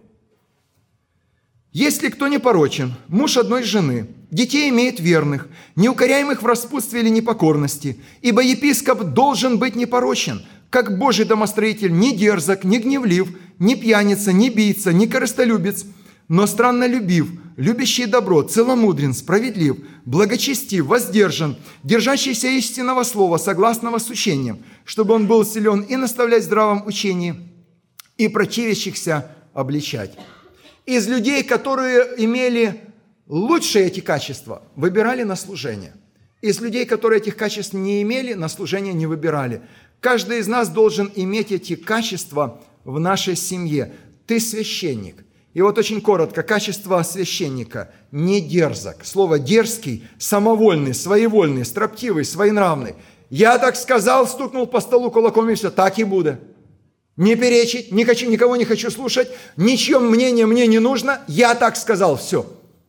Если кто непорочен, муж одной жены, детей имеет верных, неукоряемых в распутстве или непокорности, ибо епископ должен быть непорочен, как Божий домостроитель, не дерзок, не гневлив, не пьяница, не бийца, не корыстолюбец, но страннолюбив, любящий добро, целомудрен, справедлив, благочестив, воздержан, держащийся истинного слова, согласного с учением, чтобы он был силен и наставлять в здравом учении, и противящихся обличать. Из людей, которые имели лучшие эти качества, выбирали на служение. Из людей, которые этих качеств не имели, на служение не выбирали. Каждый из нас должен иметь эти качества в нашей семье. Ты священник. И вот очень коротко, качество священника – не дерзок. Слово «дерзкий» – самовольный, своевольный, строптивый, своенравный. Я так сказал, стукнул по столу кулаком и все, так и буду. Не перечить, никого не хочу слушать, ничье мнение мне не нужно, я так сказал, все.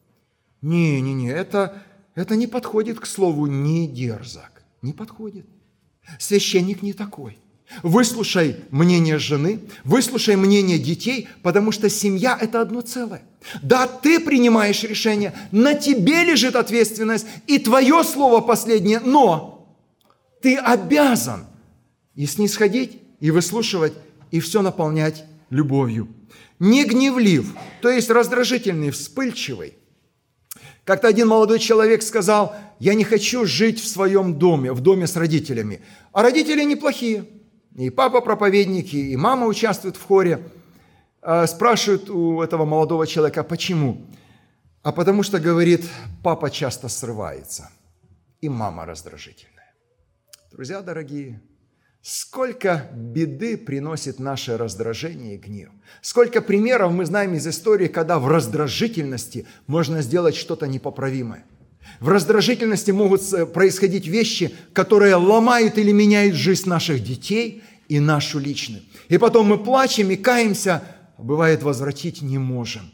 Не, это не подходит к слову «не дерзок». Не подходит. Священник не такой. Выслушай мнение жены, выслушай мнение детей, потому что семья – это одно целое. Да, ты принимаешь решение, на тебе лежит ответственность, и твое слово последнее, но ты обязан и снисходить, и выслушивать, и все наполнять любовью. Не гневлив, то есть раздражительный, вспыльчивый. Как-то один молодой человек сказал, я не хочу жить в своем доме, в доме с родителями. А родители неплохие. И папа проповедник, и мама участвует в хоре. Спрашивают у этого молодого человека, почему? А потому что, говорит, папа часто срывается, и мама раздражительная. Друзья дорогие, сколько беды приносит наше раздражение и гнев. Сколько примеров мы знаем из истории, когда в раздражительности можно сделать что-то непоправимое. В раздражительности могут происходить вещи, которые ломают или меняют жизнь наших детей и нашу личную. И потом мы плачем и каемся, а бывает, возвратить не можем.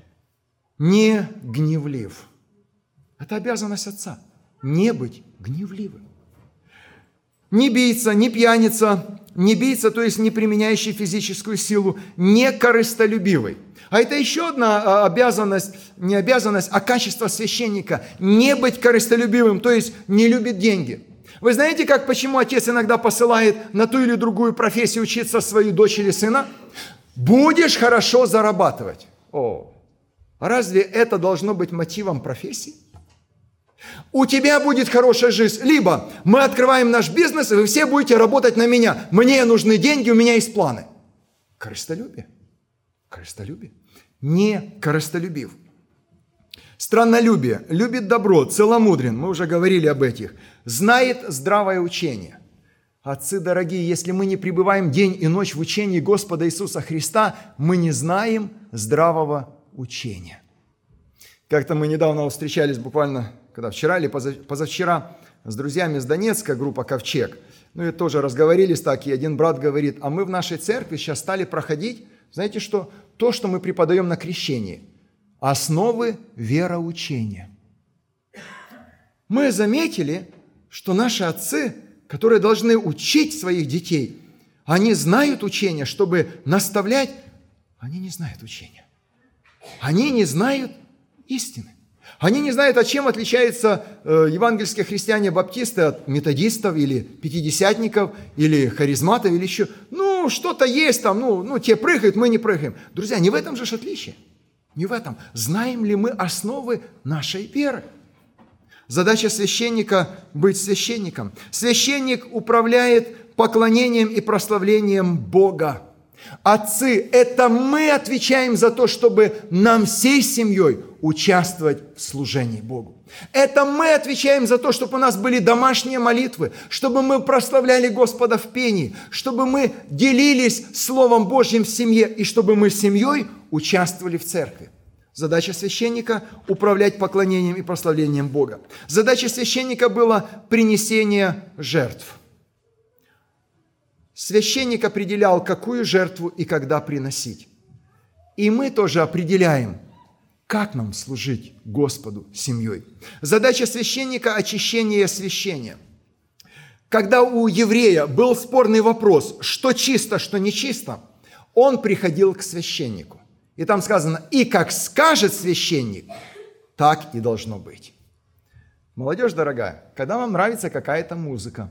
Не гневлив. Это обязанность отца. Не быть гневливым. Не бийца, не пьяница, не бийца, то есть не применяющий физическую силу, не корыстолюбивый. А это еще одна обязанность, не обязанность, а качество священника. Не быть корыстолюбивым, то есть не любит деньги. Вы знаете, почему отец иногда посылает на ту или другую профессию учиться свою дочь или сына? Будешь хорошо зарабатывать. Разве это должно быть мотивом профессии? У тебя будет хорошая жизнь. Либо мы открываем наш бизнес, и вы все будете работать на меня. Мне нужны деньги, у меня есть планы. Корыстолюбие. Корыстолюбие. Не корыстолюбив. Страннолюбие. Любит добро, целомудрен. Мы уже говорили об этих. Знает здравое учение. Отцы дорогие, если мы не пребываем день и ночь в учении Господа Иисуса Христа, мы не знаем здравого учения. Как-то мы недавно встречались буквально, вчера или позавчера, с друзьями из Донецка, группа «Ковчег». И тоже разговорились так, и один брат говорит, а мы в нашей церкви сейчас стали проходить, знаете что? То, что мы преподаем на крещении. Основы вероучения. Мы заметили, что наши отцы, которые должны учить своих детей, они знают учение, чтобы наставлять, они не знают учения. Они не знают истины. Они не знают, чем отличаются евангельские христиане-баптисты от методистов или пятидесятников, или харизматов, или еще. Что-то есть там, те прыгают, мы не прыгаем. Друзья, не в этом же отличие. Не в этом. Знаем ли мы основы нашей веры? Задача священника – быть священником. Священник управляет поклонением и прославлением Бога. Отцы, это мы отвечаем за то, чтобы нам всей семьей участвовать в служении Богу. Это мы отвечаем за то, чтобы у нас были домашние молитвы, чтобы мы прославляли Господа в пении, чтобы мы делились Словом Божьим в семье и чтобы мы с семьей участвовали в церкви. Задача священника – управлять поклонением и прославлением Бога. Задача священника была принесение жертв. Священник определял, какую жертву и когда приносить. И мы тоже определяем, как нам служить Господу семьей. Задача священника – очищение и освящение. Когда у еврея был спорный вопрос, что чисто, что нечисто, он приходил к священнику. И там сказано, и как скажет священник, так и должно быть. Молодежь дорогая, когда вам нравится какая-то музыка,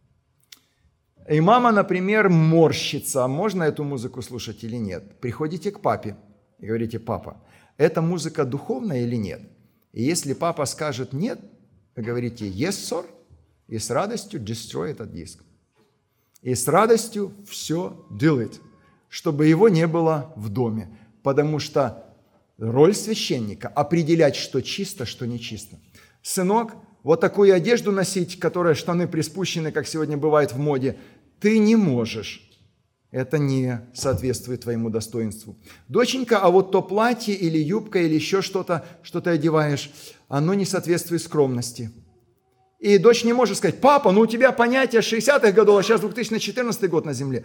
и мама, например, морщится, можно эту музыку слушать или нет, приходите к папе и говорите, папа, эта музыка духовная или нет? И если папа скажет нет, вы говорите yes, sir, и с радостью destroy этот диск. И с радостью все delete, чтобы его не было в доме. Потому что роль священника – определять, что чисто, что нечисто. Сынок, вот такую одежду носить, которая штаны приспущены, как сегодня бывает в моде, ты не можешь. Это не соответствует твоему достоинству. Доченька, а вот то платье или юбка или еще что-то, что ты одеваешь, оно не соответствует скромности. И дочь не может сказать, папа, у тебя понятие 60-х годов, а сейчас 2014 год на земле.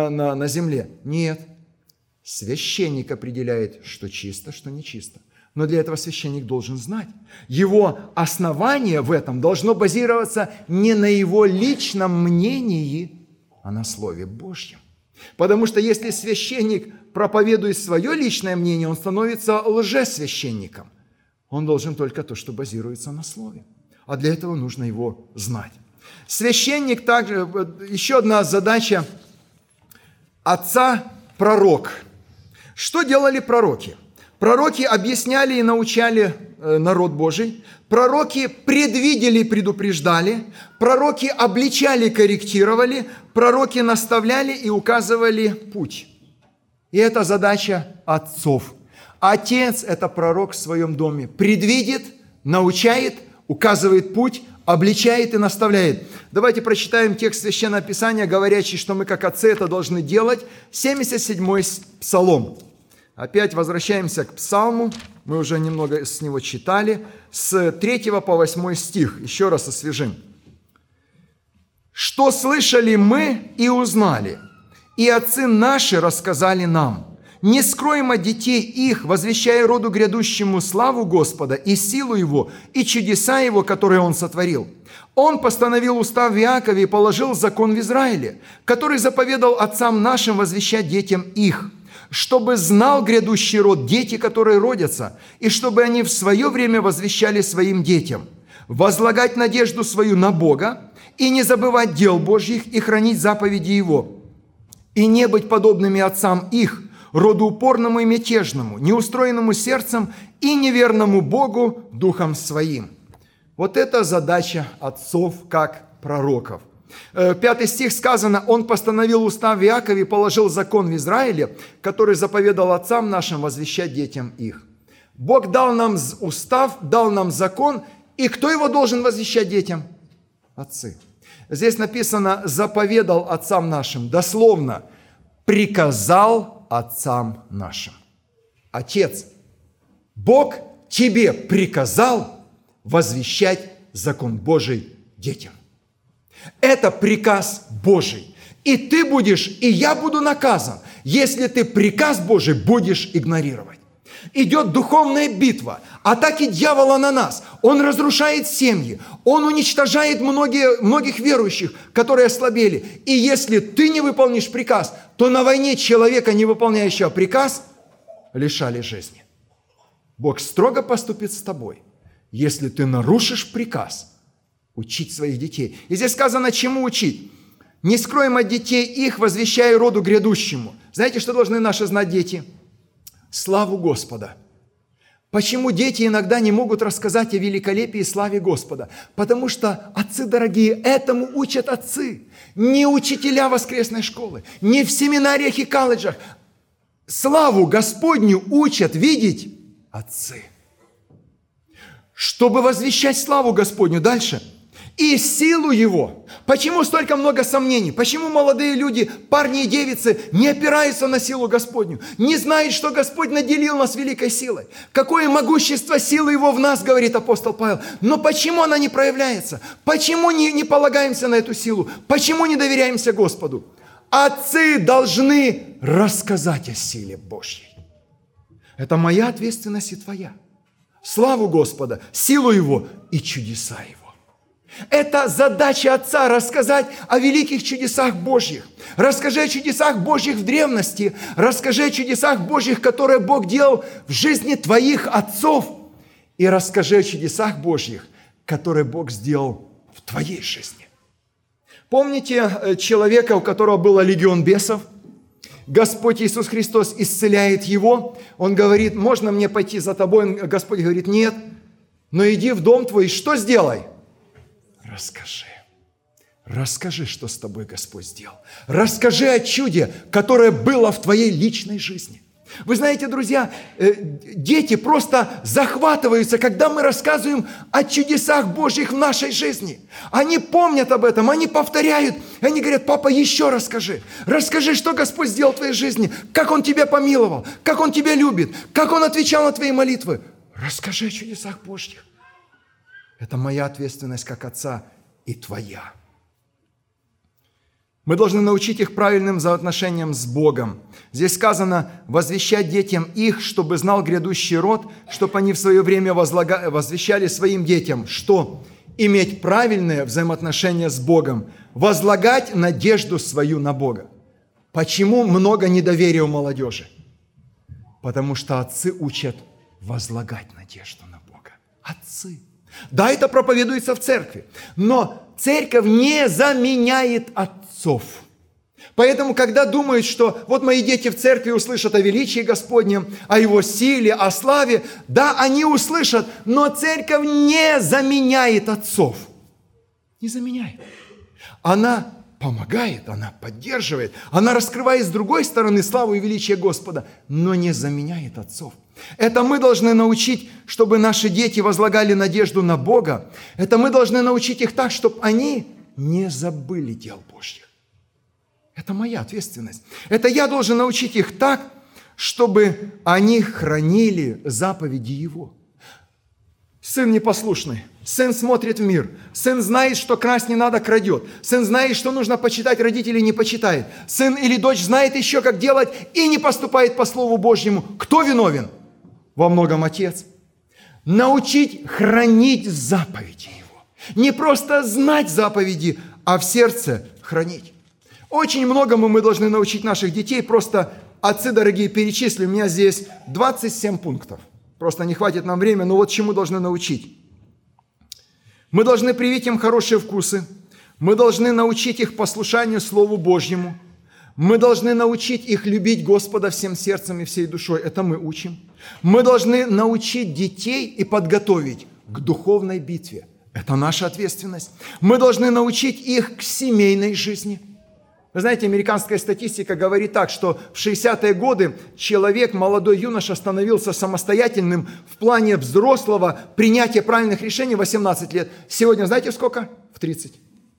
Нет. Священник определяет, что чисто, что нечисто. Но для этого священник должен знать. Его основание в этом должно базироваться не на его личном мнении, а на Слове Божьем. Потому что если священник проповедует свое личное мнение, он становится лжесвященником. Он должен только то, что базируется на Слове. А для этого нужно его знать. Священник также, еще одна задача отца – пророк. Что делали пророки? Пророки объясняли и научали народ Божий. Пророки предвидели и предупреждали. Пророки обличали, корректировали. Пророки наставляли и указывали путь. И это задача отцов. Отец – это пророк в своем доме. Предвидит, научает, указывает путь, обличает и наставляет. Давайте прочитаем текст Священного Писания, говорящий, что мы, как отцы, это должны делать. 77-й Псалом. Опять возвращаемся к Псалму. Мы уже немного с него читали. С 3 по 8 стих. Еще раз освежим. «Что слышали мы и узнали, и отцы наши рассказали нам. не скроем от детей их, возвещая роду грядущему славу Господа и силу Его, и чудеса Его, которые Он сотворил. Он постановил устав в Иакове и положил закон в Израиле, который заповедал отцам нашим возвещать детям их, чтобы знал грядущий род дети, которые родятся, и чтобы они в свое время возвещали своим детям, возлагать надежду свою на Бога и не забывать дел Божьих и хранить заповеди Его, и не быть подобными отцам их, роду упорному и мятежному, неустроенному сердцем и неверному Богу духом своим». Вот это задача отцов как пророков. 5 стих сказано: «Он постановил устав в Иакове и положил закон в Израиле, который заповедал отцам нашим возвещать детям их». Бог дал нам устав, дал нам закон, и кто его должен возвещать детям? Отцы. Здесь написано «заповедал отцам нашим», дословно «приказал отцам нашим». Отец, Бог тебе приказал возвещать закон Божий детям. Это приказ Божий. И ты будешь, и я буду наказан, если ты приказ Божий будешь игнорировать. Идет духовная битва, атаки дьявола на нас. Он разрушает семьи, он уничтожает многих верующих, которые ослабели. И если ты не выполнишь приказ, то на войне человека, не выполняющего приказ, лишали жизни. Бог строго поступит с тобой, если ты нарушишь приказ учить своих детей. И здесь сказано, чему учить? «Не скроем от детей их, возвещая роду грядущему». Знаете, что должны наши знать дети? Славу Господа. Почему дети иногда не могут рассказать о великолепии и славе Господа? Потому что, отцы дорогие, этому учат отцы. Не учителя воскресной школы, не в семинариях и колледжах. Славу Господню учат видеть отцы. Чтобы возвещать славу Господню дальше и силу Его. Почему столько много сомнений? Почему молодые люди, парни и девицы не опираются на силу Господню? Не знают, что Господь наделил нас великой силой. Какое могущество силы Его в нас, говорит апостол Павел. Но почему она не проявляется? Почему не полагаемся на эту силу? Почему не доверяемся Господу? Отцы должны рассказать о силе Божьей. Это моя ответственность и твоя. Славу Господа, силу Его и чудеса Его. Это задача Отца – рассказать о великих чудесах Божьих. Расскажи о чудесах Божьих в древности. Расскажи о чудесах Божьих, которые Бог делал в жизни твоих отцов. И расскажи о чудесах Божьих, которые Бог сделал в твоей жизни. Помните человека, у которого был легион бесов? Господь Иисус Христос исцеляет его. Он говорит: можно мне пойти за тобой? Господь говорит: нет. Но иди в дом твой и что сделай? Расскажи. Расскажи, что с тобой Господь сделал. Расскажи о чуде, которое было в твоей личной жизни. Вы знаете, друзья, дети просто захватываются, когда мы рассказываем о чудесах Божьих в нашей жизни. Они помнят об этом, они повторяют. И они говорят: папа, еще расскажи. Расскажи, что Господь сделал в твоей жизни, как Он тебя помиловал, как Он тебя любит, как Он отвечал на твои молитвы. Расскажи о чудесах Божьих. Это моя ответственность как отца и твоя. Мы должны научить их правильным взаимоотношениям с Богом. Здесь сказано: возвещать детям их, чтобы знал грядущий род, чтобы они в свое время возвещали своим детям, что иметь правильные взаимоотношения с Богом, возлагать надежду свою на Бога. Почему много недоверия у молодежи? Потому что отцы учат возлагать надежду на Бога. Отцы. Да, это проповедуется в церкви, но церковь не заменяет отцов. Поэтому, когда думают, что вот мои дети в церкви услышат о величии Господнем, о Его силе, о славе, да, они услышат, но церковь не заменяет отцов. Не заменяет. Она помогает, она поддерживает, она раскрывает с другой стороны славу и величие Господа, но не заменяет отцов. Это мы должны научить, чтобы наши дети возлагали надежду на Бога. Это мы должны научить их так, чтобы они не забыли дел Божьих. Это моя ответственность. Это я должен научить их так, чтобы они хранили заповеди Его. Сын непослушный, сын смотрит в мир, сын знает, что красть не надо, крадет, сын знает, что нужно почитать, родители не почитает, сын или дочь знает еще, как делать, и не поступает по Слову Божьему. Кто виновен? Во многом отец. Научить хранить заповеди его. Не просто знать заповеди, а в сердце хранить. Очень многому мы должны научить наших детей. Просто, отцы дорогие, перечислю, у меня здесь 27 пунктов. Просто не хватит нам времени, но вот чему должны научить. Мы должны привить им хорошие вкусы. Мы должны научить их послушанию Слову Божьему. Мы должны научить их любить Господа всем сердцем и всей душой. Это мы учим. Мы должны научить детей и подготовить к духовной битве. Это наша ответственность. Мы должны научить их к семейной жизни. Вы знаете, американская статистика говорит так, что в 60-е годы человек, молодой юноша, становился самостоятельным в плане взрослого принятия правильных решений в 18 лет. Сегодня знаете сколько? В 30.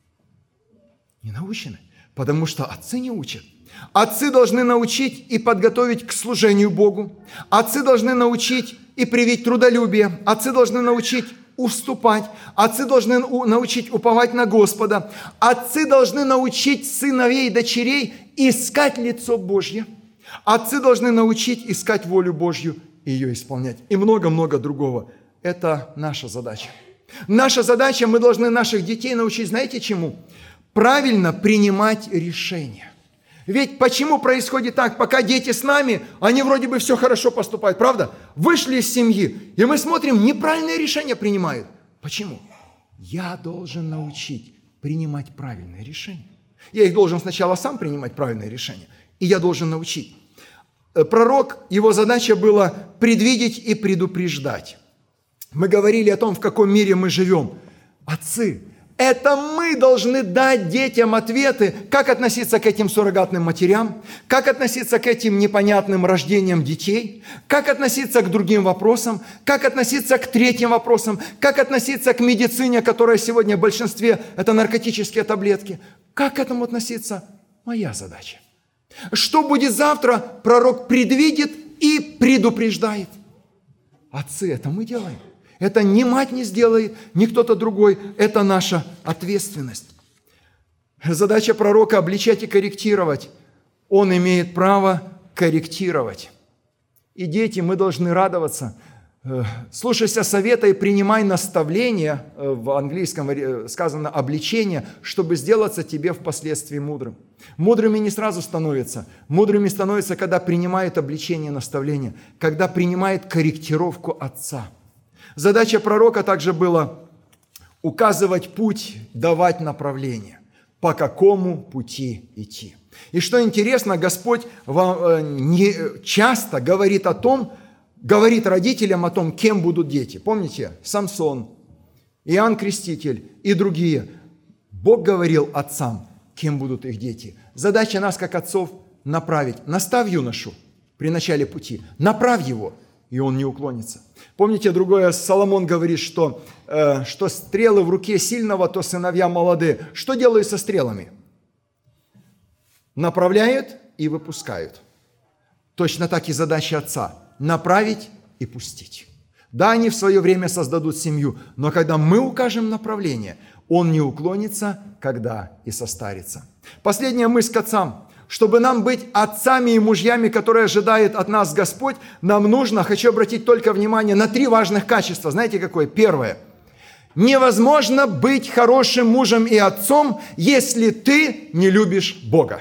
Не научены, потому что отцы не учат. Отцы должны научить и подготовить к служению Богу. Отцы должны научить и привить трудолюбие. Отцы должны научить уступать. Отцы должны научить уповать на Господа. Отцы должны научить сыновей и дочерей искать лицо Божье. Отцы должны научить искать волю Божью и ее исполнять. И много-много другого. Это наша задача. Наша задача, мы должны наших детей научить, знаете чему? Правильно принимать решения. Ведь почему происходит так? Пока дети с нами, они вроде бы все хорошо поступают, правда? Вышли из семьи, и мы смотрим, неправильные решения принимают. Почему? Я должен научить принимать правильные решения. Я их должен сначала сам принимать правильные решения, и я должен научить. Пророк, его задача была предвидеть и предупреждать. Мы говорили о том, в каком мире мы живем. Отцы, это мы должны дать детям ответы, как относиться к этим суррогатным матерям, как относиться к этим непонятным рождениям детей, как относиться к другим вопросам, как относиться к третьим вопросам, как относиться к медицине, которая сегодня в большинстве это наркотические таблетки. Как к этому относиться? Моя задача. Что будет завтра, пророк предвидит и предупреждает. Отцы, это мы делаем. Это ни мать не сделает, ни кто-то другой. Это наша ответственность. Задача пророка – обличать и корректировать. Он имеет право корректировать. И дети, мы должны радоваться. Слушайся совета и принимай наставления, в английском сказано обличение, чтобы сделаться тебе впоследствии мудрым. Мудрыми не сразу становятся. Мудрыми становятся, когда принимают обличение и наставление, когда принимают корректировку отца. Задача пророка также была указывать путь, давать направление, по какому пути идти. И что интересно, Господь не часто говорит родителям о том, кем будут дети. Помните, Самсон, Иоанн Креститель и другие. Бог говорил отцам, кем будут их дети. Задача нас, как отцов, направить. Наставь юношу при начале пути, направь его, и он не уклонится. Помните, другое, Соломон говорит, что стрелы в руке сильного, то сыновья молодые. Что делают со стрелами? Направляют и выпускают. Точно так и задача отца – направить и пустить. Да, они в свое время создадут семью, но когда мы укажем направление, он не уклонится, когда и состарится. Последняя мысль к отцам. Чтобы нам быть отцами и мужьями, которые ожидает от нас Господь, нам нужно, хочу обратить только внимание на 3 важных качества. Знаете, какое? Первое. Невозможно быть хорошим мужем и отцом, если ты не любишь Бога.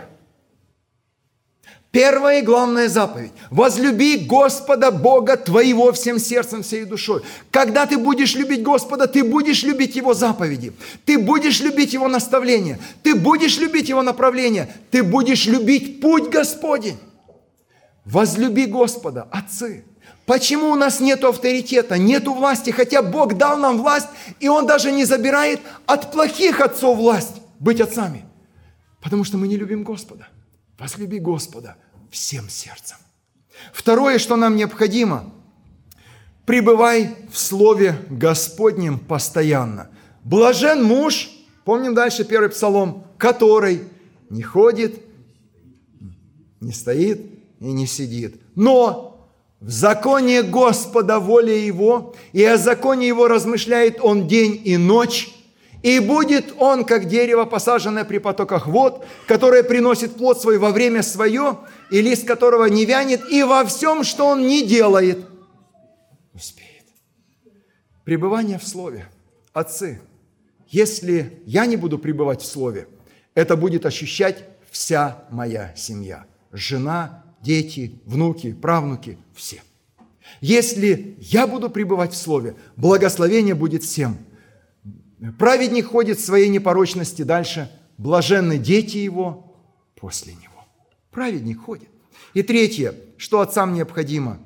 Первая и главная заповедь. Возлюби Господа Бога твоего всем сердцем, всей душой. Когда ты будешь любить Господа, ты будешь любить Его заповеди. Ты будешь любить Его наставления. Ты будешь любить Его направления. Ты будешь любить путь Господень. Возлюби Господа, отцы. Почему у нас нет авторитета, нет власти, хотя Бог дал нам власть, и Он даже не забирает от плохих отцов власть быть отцами? Потому что мы не любим Господа. Возлюби Господа всем сердцем. Второе, что нам необходимо, пребывай в Слове Господнем постоянно. Блажен муж, помним дальше 1 Псалом, который не ходит, не стоит и не сидит, но В законе Господа воля Его, и о законе Его размышляет Он день и ночь. И будет он, как дерево, посаженное при потоках вод, которое приносит плод свой во время свое, и лист которого не вянет, и во всем, что он не делает, успеет. Пребывание в Слове. Отцы, если я не буду пребывать в Слове, это будет ощущать вся моя семья. Жена, дети, внуки, правнуки, все. Если я буду пребывать в Слове, благословение будет всем. Праведник ходит в своей непорочности дальше, блаженны дети его после него. Праведник ходит. И третье, что отцам необходимо,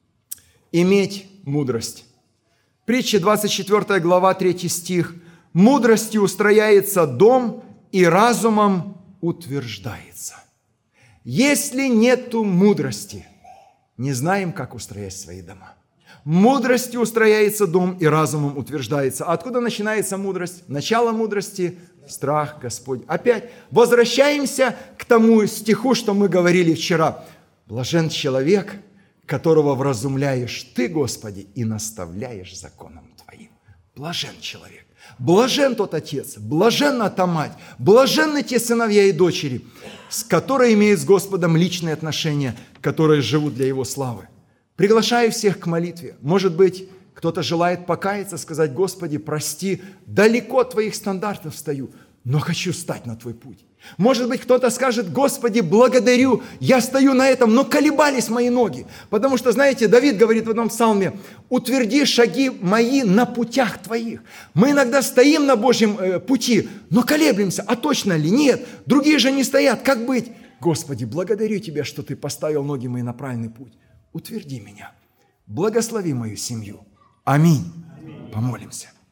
иметь мудрость. Притча 24 глава, 3 стих. «Мудростью устрояется дом, и разумом утверждается». Если нету мудрости, не знаем, как устроять свои дома. Мудростью устрояется дом, и разумом утверждается. А откуда начинается мудрость? Начало мудрости – страх Господь. Опять возвращаемся к тому стиху, что мы говорили вчера. «Блажен человек, которого вразумляешь Ты, Господи, и наставляешь законом Твоим». Блажен человек. Блажен тот отец, блаженна та мать, блаженны те сыновья и дочери, которые имеют с Господом личные отношения, которые живут для Его славы. Приглашаю всех к молитве. Может быть, кто-то желает покаяться, сказать: Господи, прости, далеко от Твоих стандартов стою, но хочу стать на Твой путь. Может быть, кто-то скажет: Господи, благодарю, я стою на этом, но колебались мои ноги. Потому что, знаете, Давид говорит в одном псалме: утверди шаги мои на путях Твоих. Мы иногда стоим на Божьем пути, но колеблемся, а точно ли? Нет, другие же не стоят, как быть? Господи, благодарю Тебя, что Ты поставил ноги мои на правильный путь. Утверди меня, благослови мою семью. Аминь. Помолимся.